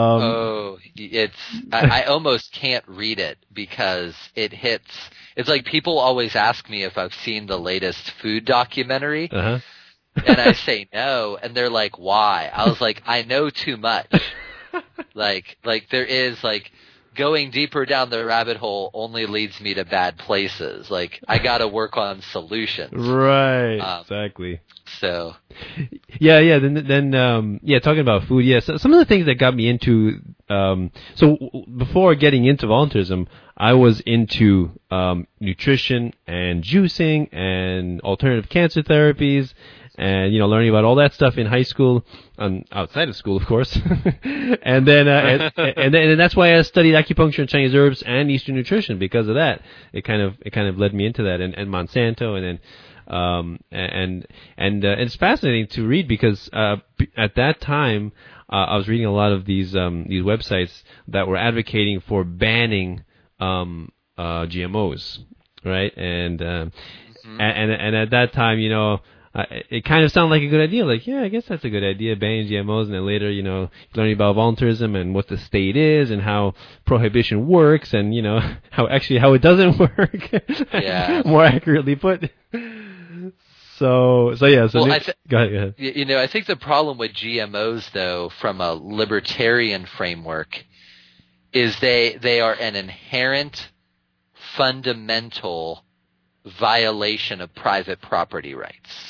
Speaker 4: I almost can't read it because it hits. It's like people always ask me if I've seen the latest food documentary.
Speaker 3: Uh-huh.
Speaker 4: And I say no, and they're like, why? I was like, I know too much. like there is, going deeper down the rabbit hole only leads me to bad places. I gotta work on solutions.
Speaker 3: Right, exactly.
Speaker 4: So.
Speaker 3: Yeah, then talking about food, so some of the things that got me into, so before getting into volunteerism, I was into nutrition and juicing and alternative cancer therapies, and learning about all that stuff in high school, outside of school, of course. and then and that's why I studied acupuncture and Chinese herbs and Eastern nutrition, because of that. It kind of led me into that, and Monsanto, and then it's fascinating to read because at that time I was reading a lot of these websites that were advocating for banning GMOs, right? And at that time, it kind of sounded like a good idea. I guess that's a good idea, banning GMOs. And then later, learning about volunteerism and what the state is and how prohibition works, and how it doesn't work.
Speaker 4: Yeah.
Speaker 3: More accurately put. So yeah. So
Speaker 4: well,
Speaker 3: go ahead.
Speaker 4: I think the problem with GMOs, though, from a libertarian framework, is they are an inherent, fundamental violation of private property rights.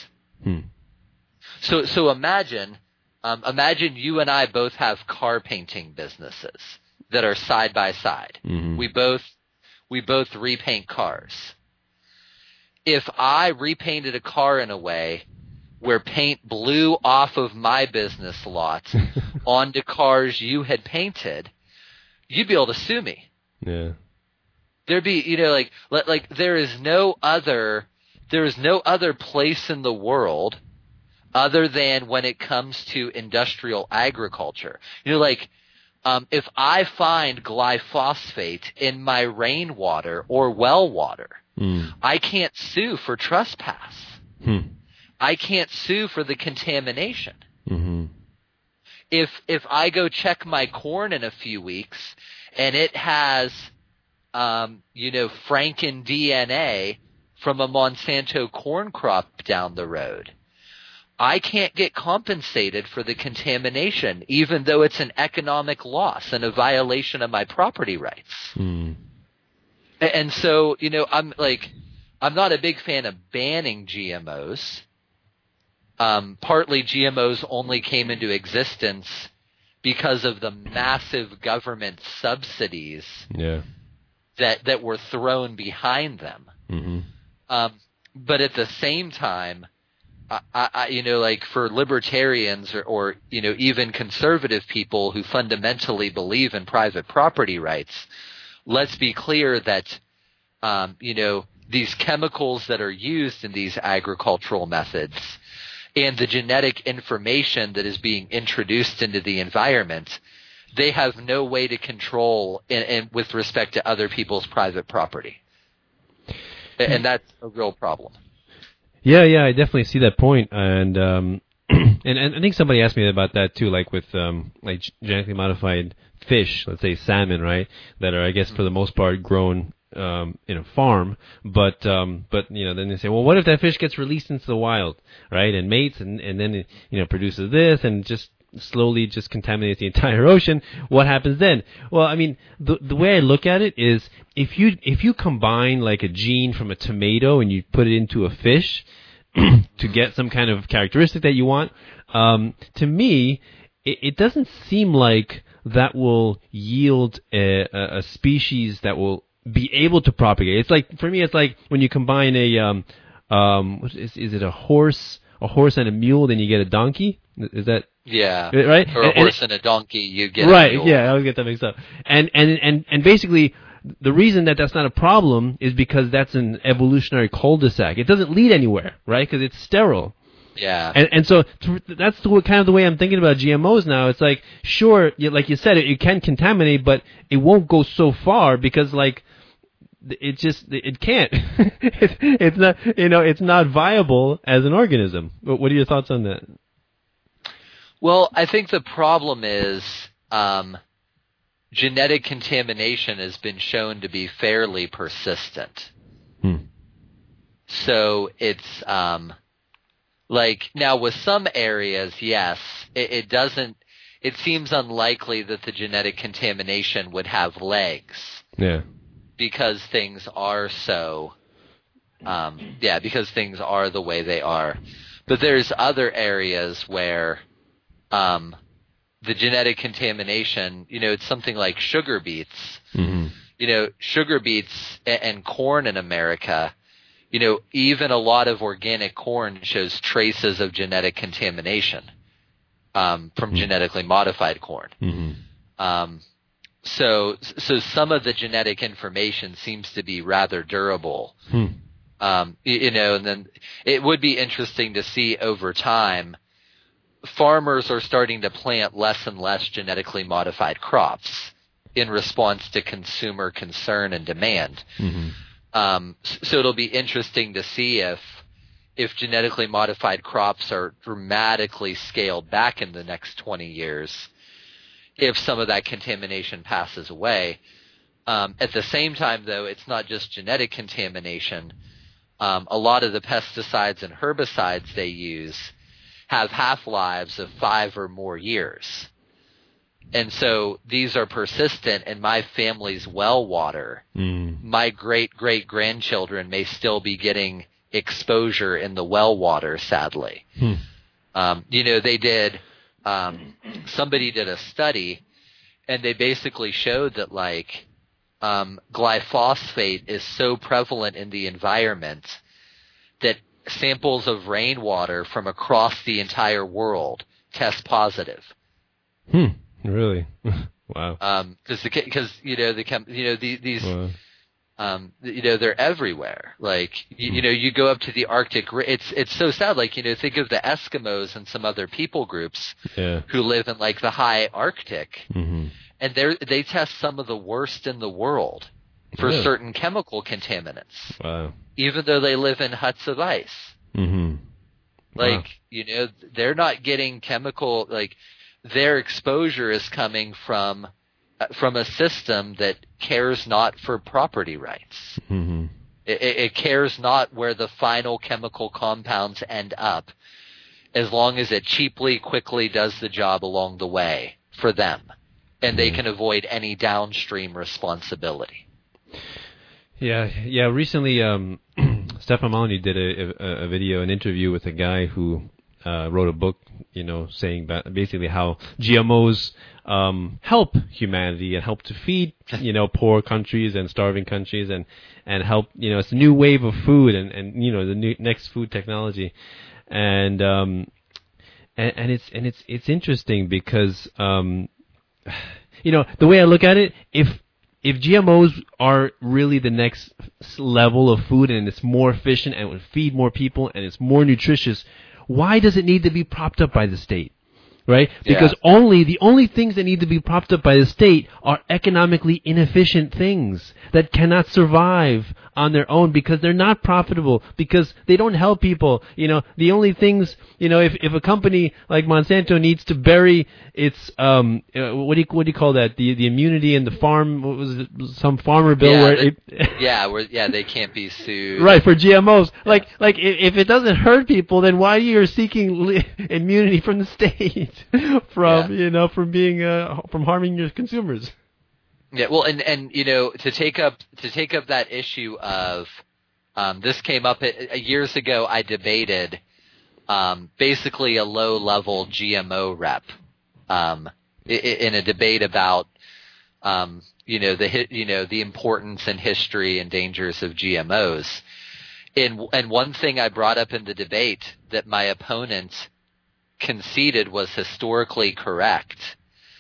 Speaker 4: So imagine you and I both have car painting businesses that are side by side.
Speaker 3: Mm-hmm.
Speaker 4: We both repaint cars. If I repainted a car in a way where paint blew off of my business lot onto cars you had painted, you'd be able to sue me.
Speaker 3: Yeah.
Speaker 4: There'd be, there is no other place in the world other than when it comes to industrial agriculture. If I find glyphosate in my rainwater or well water, I can't sue for trespass. I can't sue for the contamination.
Speaker 3: Mm-hmm.
Speaker 4: If I go check my corn in a few weeks and it has Franken DNA from a Monsanto corn crop down the road. I can't get compensated for the contamination, even though it's an economic loss and a violation of my property rights. And so, I'm not a big fan of banning GMOs. Partly GMOs only came into existence because of the massive government subsidies that were thrown behind them. But at the same time, I for libertarians or even conservative people who fundamentally believe in private property rights, let's be clear that, these chemicals that are used in these agricultural methods and the genetic information that is being introduced into the environment, they have no way to control in with respect to other people's private property. And that's a real problem.
Speaker 3: Yeah, I definitely see that point, and and I think somebody asked me about that too, like with genetically modified fish, let's say salmon, right? That are, I guess, for the most part grown in a farm, but then they say, well, what if that fish gets released into the wild, right, and mates, and then it produces this and just slowly just contaminates the entire ocean? What happens then? Well, I mean, the way I look at it is if you combine like a gene from a tomato and you put it into a fish to get some kind of characteristic that you want, to me, it doesn't seem like that will yield a species that will be able to propagate. It's like, for me, it's like when you combine is it a horse and a mule, then you get a donkey? Is that?
Speaker 4: Yeah.
Speaker 3: Right?
Speaker 4: Or a horse and a donkey, you get
Speaker 3: right,
Speaker 4: a mule.
Speaker 3: Yeah, I always get that mixed up. And basically, the reason that that's not a problem is because that's an evolutionary cul-de-sac. It doesn't lead anywhere, right? Because it's sterile.
Speaker 4: Yeah.
Speaker 3: And so that's kind of the way I'm thinking about GMOs now. It's like, sure, like you said, it can contaminate, but it won't go so far because, like, it can't. It's not, it's not viable as an organism. What are your thoughts on that?
Speaker 4: Well, I think the problem is genetic contamination has been shown to be fairly persistent. So it's now with some areas, yes, it doesn't. It seems unlikely that the genetic contamination would have legs. Yeah. Because things are so, because things are the way they are. But there's other areas where the genetic contamination, it's something like sugar beets. Sugar beets and corn in America, even a lot of organic corn shows traces of genetic contamination from genetically modified corn. So some of the genetic information seems to be rather durable. And then it would be interesting to see over time, farmers are starting to plant less and less genetically modified crops in response to consumer concern and demand. So it'll be interesting to see if genetically modified crops are dramatically scaled back in the next 20 years, if some of that contamination passes away. At the same time, though, it's not just genetic contamination. A lot of the pesticides and herbicides they use have half-lives of 5 or more years. And so these are persistent in my family's well water. My great-great-grandchildren may still be getting exposure in the well water, sadly. They did somebody did a study, and they basically showed that glyphosate is so prevalent in the environment that samples of rainwater from across the entire world test positive.
Speaker 3: Really? Wow.
Speaker 4: Because these. Wow. They're everywhere. You go up to the Arctic. It's so sad. Think of the Eskimos and some other people groups who live in the high Arctic, and they test some of the worst in the world for certain chemical contaminants. Wow. Even though they live in huts of ice. Wow. They're not getting chemical. Their exposure is coming from from a system that cares not for property rights.
Speaker 3: Mm-hmm.
Speaker 4: It cares not where the final chemical compounds end up, as long as it cheaply, quickly does the job along the way for them, and they can avoid any downstream responsibility.
Speaker 3: Yeah. Recently, Stefan Molyneux did a video, an interview with a guy who wrote a book, saying basically how GMOs help humanity and help to feed, poor countries and starving countries and help, it's a new wave of food and the new next food technology. And it's interesting because, the way I look at it, if GMOs are really the next level of food and it's more efficient and would feed more people and it's more nutritious, why does it need to be propped up by the state? Right? Because the only things that need to be propped up by the state are economically inefficient things that cannot survive on their own because they're not profitable, because they don't help people. The only things, if a company like Monsanto needs to bury its, what do you call that? The immunity in the farm, what was it? Some farmer bill where
Speaker 4: they can't be sued.
Speaker 3: Right, for GMOs. Yeah. Like if it doesn't hurt people, then why are you seeking immunity from the state? From being from harming your consumers.
Speaker 4: Yeah, well, and to take up that issue of this came up years ago. I debated basically a low-level GMO rep in a debate about the importance and history and dangers of GMOs. And one thing I brought up in the debate that my opponent conceded was historically correct.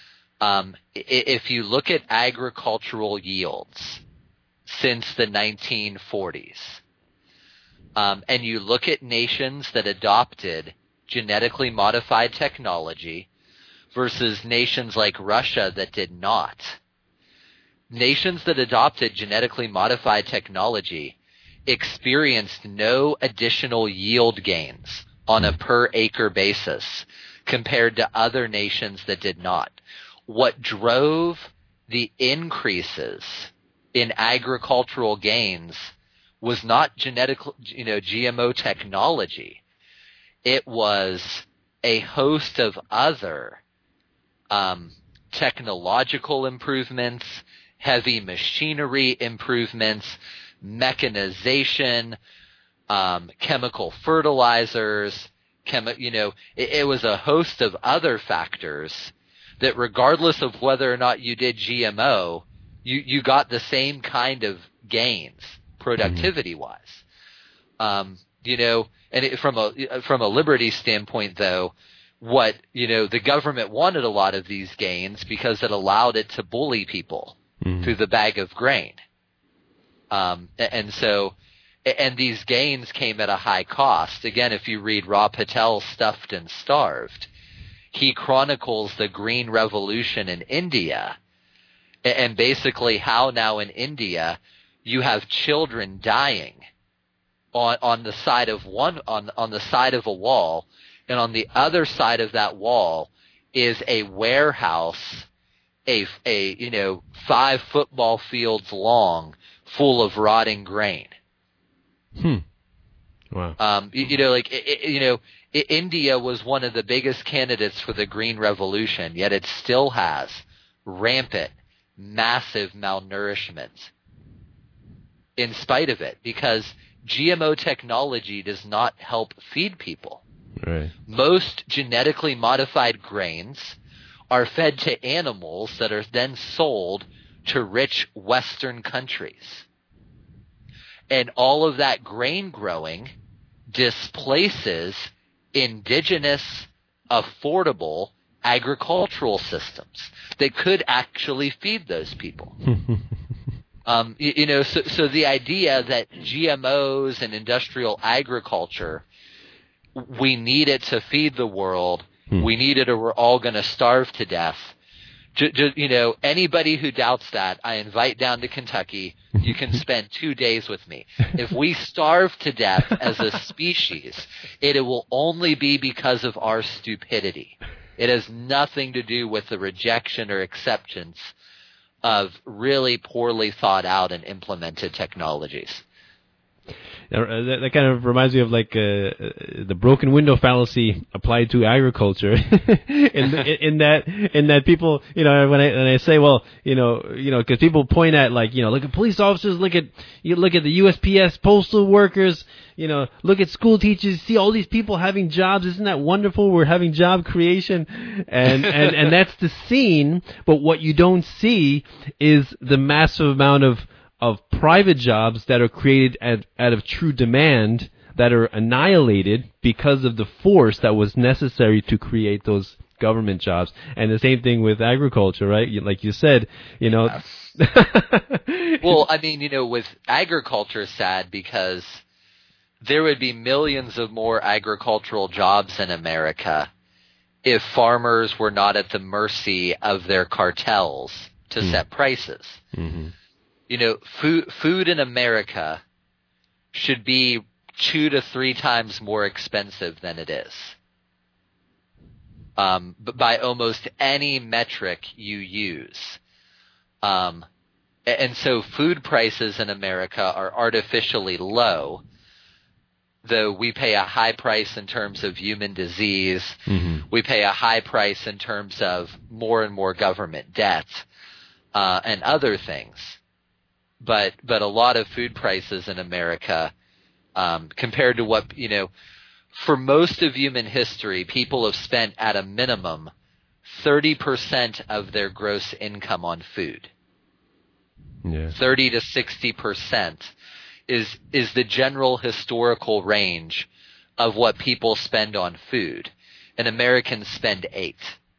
Speaker 4: If you look at agricultural yields since the 1940s, and you look at nations that adopted genetically modified technology versus nations like Russia that did not, nations that adopted genetically modified technology experienced no additional yield gains on a per acre basis compared to other nations that did not. What drove the increases in agricultural gains was not GMO technology. It was a host of other technological improvements, heavy machinery improvements, mechanization, chemical fertilizers, it was a host of other factors that regardless of whether or not you did GMO, you got the same kind of gains productivity-wise. And from a liberty standpoint, though, the government wanted a lot of these gains because it allowed it to bully people through the bag of grain. And these gains came at a high cost. Again, if you read Ra Patel's Stuffed and Starved, he chronicles the Green Revolution in India, and basically how now in India you have children dying on the side of on the side of a wall, and on the other side of that wall is a warehouse, a 5 football fields long, full of rotting grain.
Speaker 3: Wow.
Speaker 4: India was one of the biggest candidates for the Green Revolution, yet it still has rampant, massive malnourishment in spite of it, because GMO technology does not help feed people.
Speaker 3: Right.
Speaker 4: Most genetically modified grains are fed to animals that are then sold to rich Western countries. And all of that grain growing displaces indigenous, affordable agricultural systems that could actually feed those people. So the idea that GMOs and industrial agriculture, we need it to feed the world, we need it or we're all going to starve to death. Anybody who doubts that, I invite down to Kentucky. You can spend 2 days with me. If we starve to death as a species, it will only be because of our stupidity. It has nothing to do with the rejection or acceptance of really poorly thought out and implemented technologies.
Speaker 3: That kind of reminds me of like the broken window fallacy applied to agriculture. in that people, when I say, well, because people point at like, look at police officers, look at the USPS postal workers, look at school teachers, see all these people having jobs. Isn't that wonderful? We're having job creation, and that's the scene. But what you don't see is the massive amount of private jobs that are created out of true demand that are annihilated because of the force that was necessary to create those government jobs. And the same thing with agriculture, right? Like you said,
Speaker 4: Yes. Well, I mean, with agriculture, it's sad because there would be millions of more agricultural jobs in America if farmers were not at the mercy of their cartels to set prices. Mm-hmm. Food in America should be 2 to 3 times more expensive than it is. But by almost any metric you use. And so food prices in America are artificially low, though we pay a high price in terms of human disease. Mm-hmm. We pay a high price in terms of more and more government debt, and other things. But a lot of food prices in America, compared to what, for most of human history, people have spent at a minimum 30% of their gross income on food. Yeah. 30 to 60% is the general historical range of what people spend on food. And Americans spend 8%.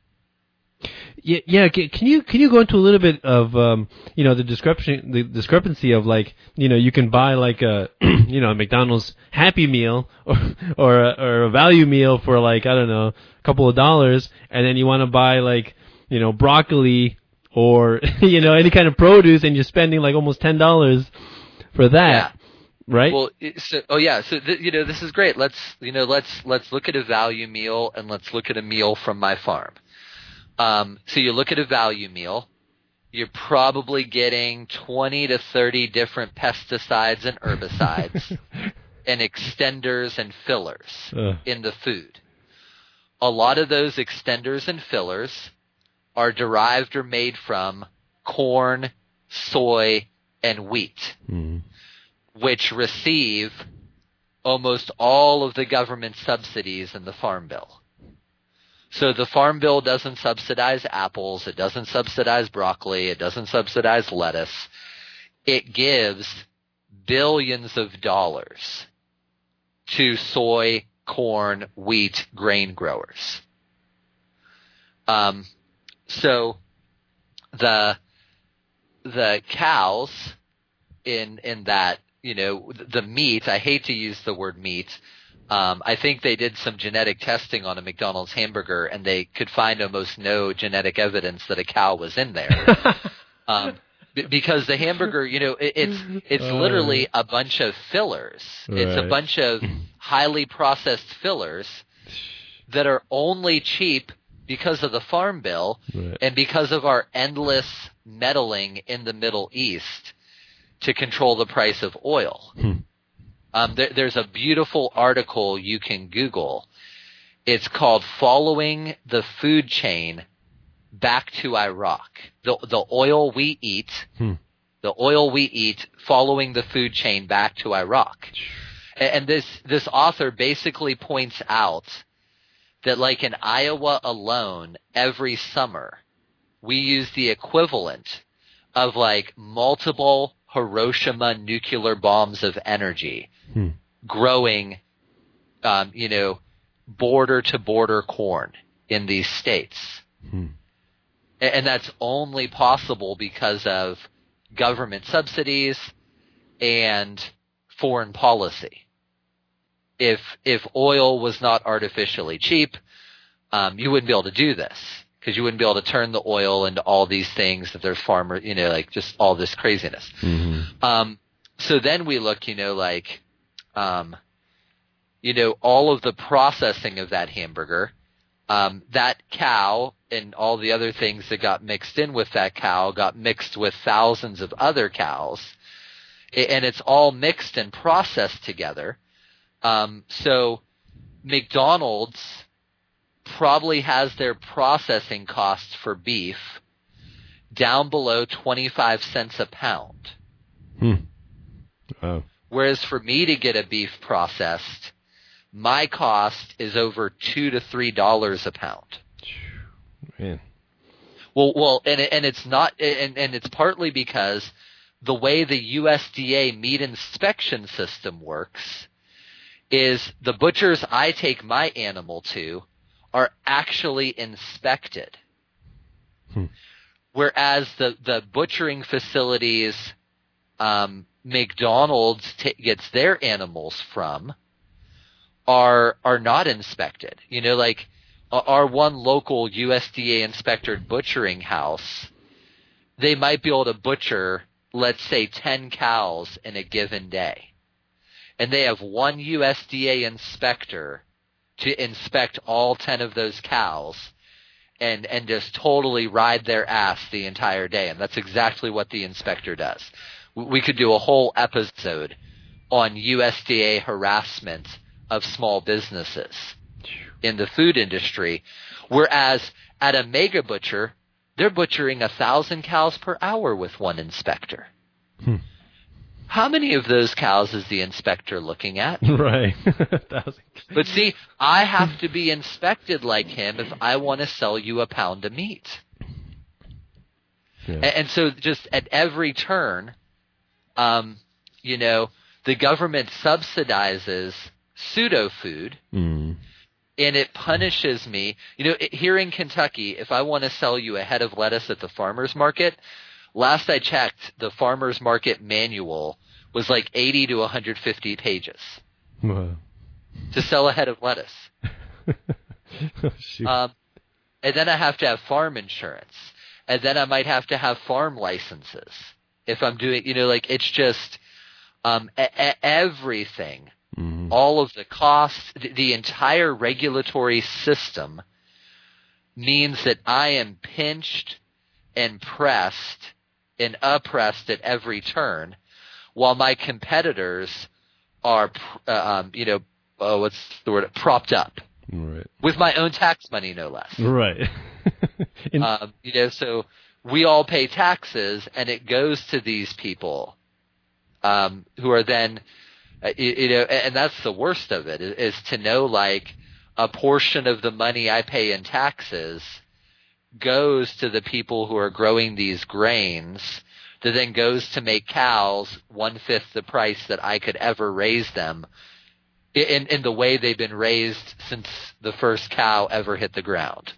Speaker 3: Yeah. Can you go into a little bit of the discrepancy of like you can buy like a a McDonald's Happy Meal or a value meal for like I don't know a couple of dollars, and then you want to buy like broccoli or any kind of produce, and you're spending like almost $10 for that.
Speaker 4: Yeah.
Speaker 3: Right.
Speaker 4: Well, so this is great. Let's look at a value meal and let's look at a meal from my farm. So you look at a value meal, you're probably getting 20 to 30 different pesticides and herbicides and extenders and fillers in the food. A lot of those extenders and fillers are derived or made from corn, soy, and wheat, which receive almost all of the government subsidies in the Farm Bill. So the Farm Bill doesn't subsidize apples, it doesn't subsidize broccoli, it doesn't subsidize lettuce. It gives billions of dollars to soy, corn, wheat, grain growers. So the cows in that, the meat, I hate to use the word meat. I think they did some genetic testing on a McDonald's hamburger, and they could find almost no genetic evidence that a cow was in there. Because the hamburger, it's literally a bunch of fillers. Right. It's a bunch of highly processed fillers that are only cheap because of the Farm Bill, right, and because of our endless meddling in the Middle East to control the price of oil. There's a beautiful article you can Google. It's called "Following the Food Chain Back to Iraq." The oil we eat, following the food chain back to Iraq. And this author basically points out that, like in Iowa alone, every summer we use the equivalent of like multiple Hiroshima nuclear bombs of energy growing, border to border corn in these states. And that's only possible because of government subsidies and foreign policy. If oil was not artificially cheap, you wouldn't be able to do this, because you wouldn't be able to turn the oil into all these things that there's farmers, like just all this craziness. So then we look, all of the processing of that hamburger, that cow and all the other things that got mixed in with that cow got mixed with thousands of other cows, and it's all mixed and processed together. So McDonald's probably has their processing costs for beef down below 25 cents a pound.
Speaker 3: Oh.
Speaker 4: Whereas for me to get a beef processed, my cost is over $2 to $3 a pound.
Speaker 3: Man.
Speaker 4: Well, and it's not, and it's partly because the way the USDA meat inspection system works is the butchers I take my animal to are actually inspected. Whereas the butchering facilities McDonald's gets their animals from are not inspected. You know, like our one local USDA inspected butchering house, they might be able to butcher, let's say, 10 cows in a given day. And they have one USDA inspector to inspect all 10 of those cows and just totally ride their ass the entire day. And that's exactly what the inspector does. We could do a whole episode on USDA harassment of small businesses in the food industry, whereas at a mega butcher, they're butchering 1,000 cows per hour with one inspector. How many of those cows is the inspector looking at?
Speaker 3: Right. 1,000.
Speaker 4: But see, I have to be inspected like him if I want to sell you a pound of meat.
Speaker 3: Yeah.
Speaker 4: And so just at every turn, you know, the government subsidizes pseudo food, and it punishes me. You know, here in Kentucky, if I want to sell you a head of lettuce at the farmer's market, last I checked, the farmer's market manual was like 80 to 150 pages to sell a head of lettuce.
Speaker 3: Oh, shoot.
Speaker 4: And then I have to have farm insurance. And then I might have to have farm licenses if I'm doing, you know, like it's just everything, all of the costs, the entire regulatory system means that I am pinched and pressed and oppressed at every turn, while my competitors are, what's the word? Propped up.
Speaker 3: Right.
Speaker 4: With my own tax money, no less.
Speaker 3: Right.
Speaker 4: So we all pay taxes, and it goes to these people, who are then, and that's the worst of it, is to know, like, a portion of the money I pay in taxes goes to the people who are growing these grains that then goes to make cows 1/5 the price that I could ever raise them in the way they've been raised since the first cow ever hit the ground.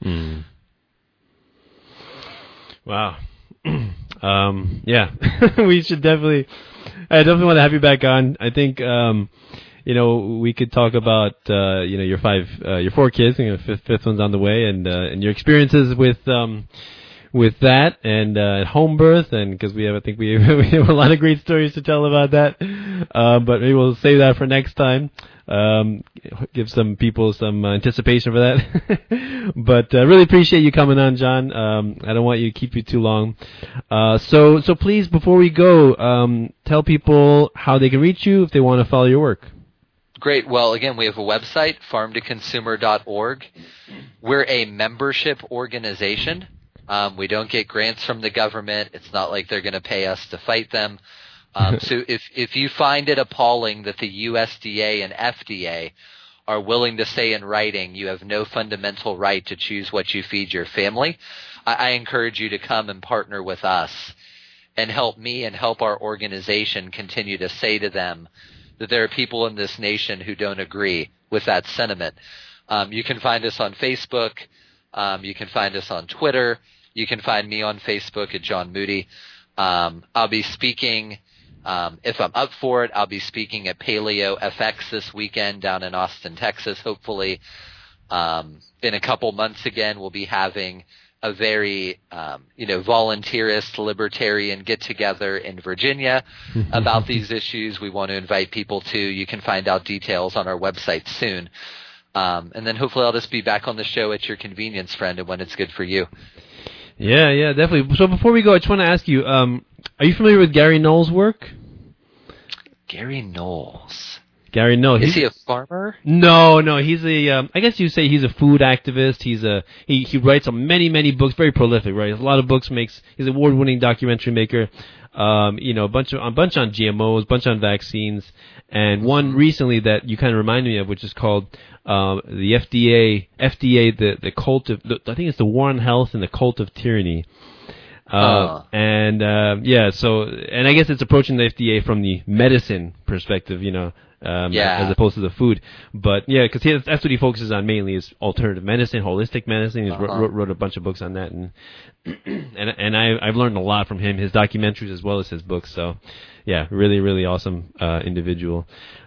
Speaker 3: Wow. Yeah, we should I definitely want to have you back on. I think, we could talk about, your 4 kids, fifth one's on the way, and your experiences with that and home birth, and because we have a lot of great stories to tell about that. But maybe we'll save that for next time. Give some people some anticipation for that. But really appreciate you coming on, John. I don't want you to keep you too long. So please, before we go, tell people how they can reach you if they want to follow your work.
Speaker 4: Great. Well, again, we have a website, farmtoconsumer.org. We're a membership organization. We don't get grants from the government. It's not like they're going to pay us to fight them. So if you find it appalling that the USDA and FDA are willing to say in writing you have no fundamental right to choose what you feed your family, I encourage you to come and partner with us and help me and help our organization continue to say to them that there are people in this nation who don't agree with that sentiment. You can find us on Facebook. You can find us on Twitter. You can find me on Facebook at John Moody. I'll be speaking, if I'm up for it, I'll be speaking at Paleo FX this weekend down in Austin, Texas, hopefully. In a couple months again, we'll be having a very, volunteerist, libertarian get-together in Virginia about these issues we want to invite people to. You can find out details on our website soon. And then hopefully I'll just be back on the show at your convenience, friend, and when it's good for you.
Speaker 3: Yeah, definitely. So before we go, I just want to ask you, are you familiar with Gary Knowles' work?
Speaker 4: Gary Knowles.
Speaker 3: Gary Knowles.
Speaker 4: Is he a farmer?
Speaker 3: No. He's I guess you say he's a food activist. He writes on many books, very prolific, right? A lot of books. He's an award-winning documentary maker. A bunch on GMOs, bunch on vaccines, and one recently that you kind of reminded me of, which is called the FDA, the cult of, I think it's the War on Health and the Cult of Tyranny. So and I guess it's approaching the FDA from the medicine perspective, as opposed to the food. But yeah, because that's what he focuses on mainly is alternative medicine, holistic medicine. He's wrote a bunch of books on that, and I've learned a lot from him, his documentaries as well as his books. So yeah, really awesome individual.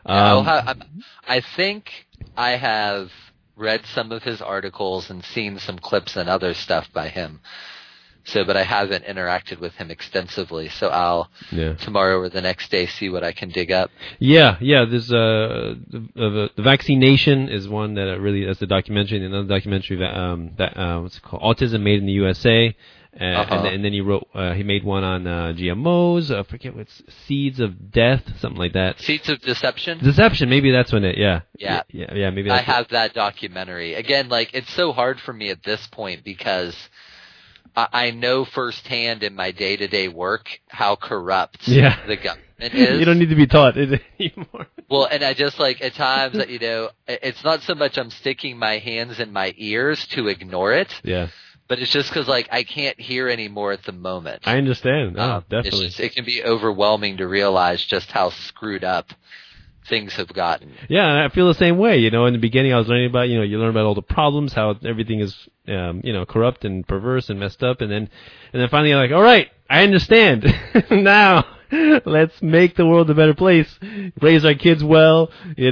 Speaker 4: I think I have read some of his articles and seen some clips and other stuff by him. But I haven't interacted with him extensively. So I'll tomorrow or the next day see what I can dig up. Yeah.
Speaker 3: There's the Vaccination is one that that's a documentary. And another documentary what's it called? Autism Made in the USA. And then he made one on GMOs. I forget what's Seeds of Death, something like that.
Speaker 4: Seeds of Deception.
Speaker 3: Maybe that's when it. Yeah. Maybe
Speaker 4: I have that documentary. Again, it's so hard for me at this point because I know firsthand in my day-to-day work how corrupt the government is.
Speaker 3: You don't need to be taught it anymore.
Speaker 4: Well, and I just at times, it's not so much I'm sticking my hands in my ears to ignore it.
Speaker 3: Yeah.
Speaker 4: But it's just because I can't hear anymore at the moment.
Speaker 3: I understand. Definitely.
Speaker 4: It can be overwhelming to realize just how screwed up things have gotten.
Speaker 3: Yeah, I feel the same way. In the beginning I was learning about, you learn about all the problems, how everything is, corrupt and perverse and messed up. And then finally you're like, all right, I understand. Now let's make the world a better place, raise our kids well,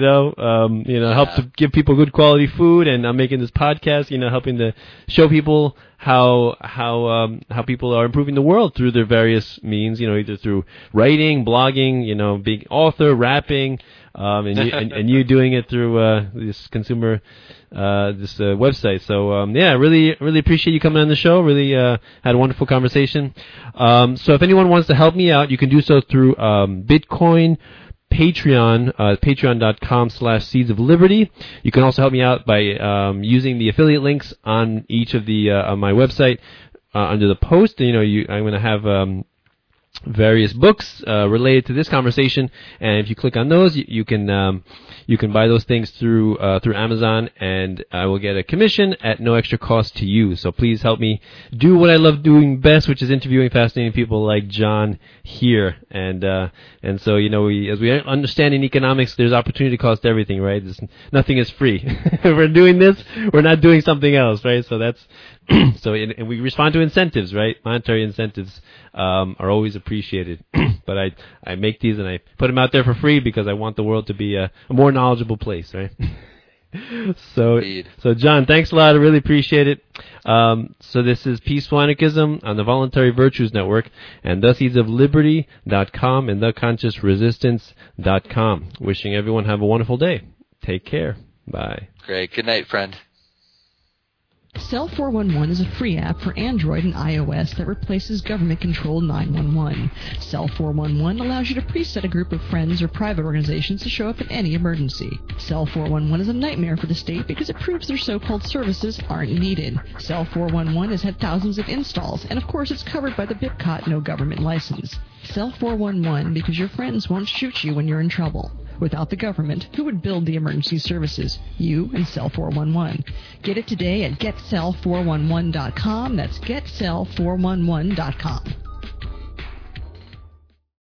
Speaker 3: help to give people good quality food. And I'm making this podcast, helping to show people how people are improving the world through their various means, either through writing, blogging, being author, rapping, and you doing it through this consumer this website. So really appreciate you coming on the show. Really had a wonderful conversation. So if anyone wants to help me out, you can do so through Bitcoin, Patreon, patreon.com/Seeds of Liberty. You can also help me out by using the affiliate links on each of the on my website under the post. I'm going to have various books related to this conversation, and if you click on those, you can buy those things through Amazon, and I will get a commission at no extra cost to you. So please help me do what I love doing best, which is interviewing fascinating people like John here. And so as we understand in economics, there's opportunity cost to everything, right? Nothing is free. If we're doing this, we're not doing something else, right? So that's and we respond to incentives, right? Monetary incentives are always appreciated. But I make these and I put them out there for free because I want the world to be a more knowledgeable place, right? So John, thanks a lot. I really appreciate it. So this is Peaceful Anarchism on the Voluntary Virtues Network and theseedsofliberty.com and theconsciousresistance.com. Wishing everyone have a wonderful day. Take care. Bye.
Speaker 4: Great. Good night, friend.
Speaker 5: Cell 411 is a free app for Android and iOS that replaces government-controlled 911. Cell 411 allows you to preset a group of friends or private organizations to show up in any emergency. Cell 411 is a nightmare for the state because it proves their so-called services aren't needed. Cell 411 has had thousands of installs, and of course it's covered by the BIPCOT no government license. Cell 411 because your friends won't shoot you when you're in trouble. Without the government, who would build the emergency services? You and Cell 411. Get it today at getcell411.com. That's getcell411.com.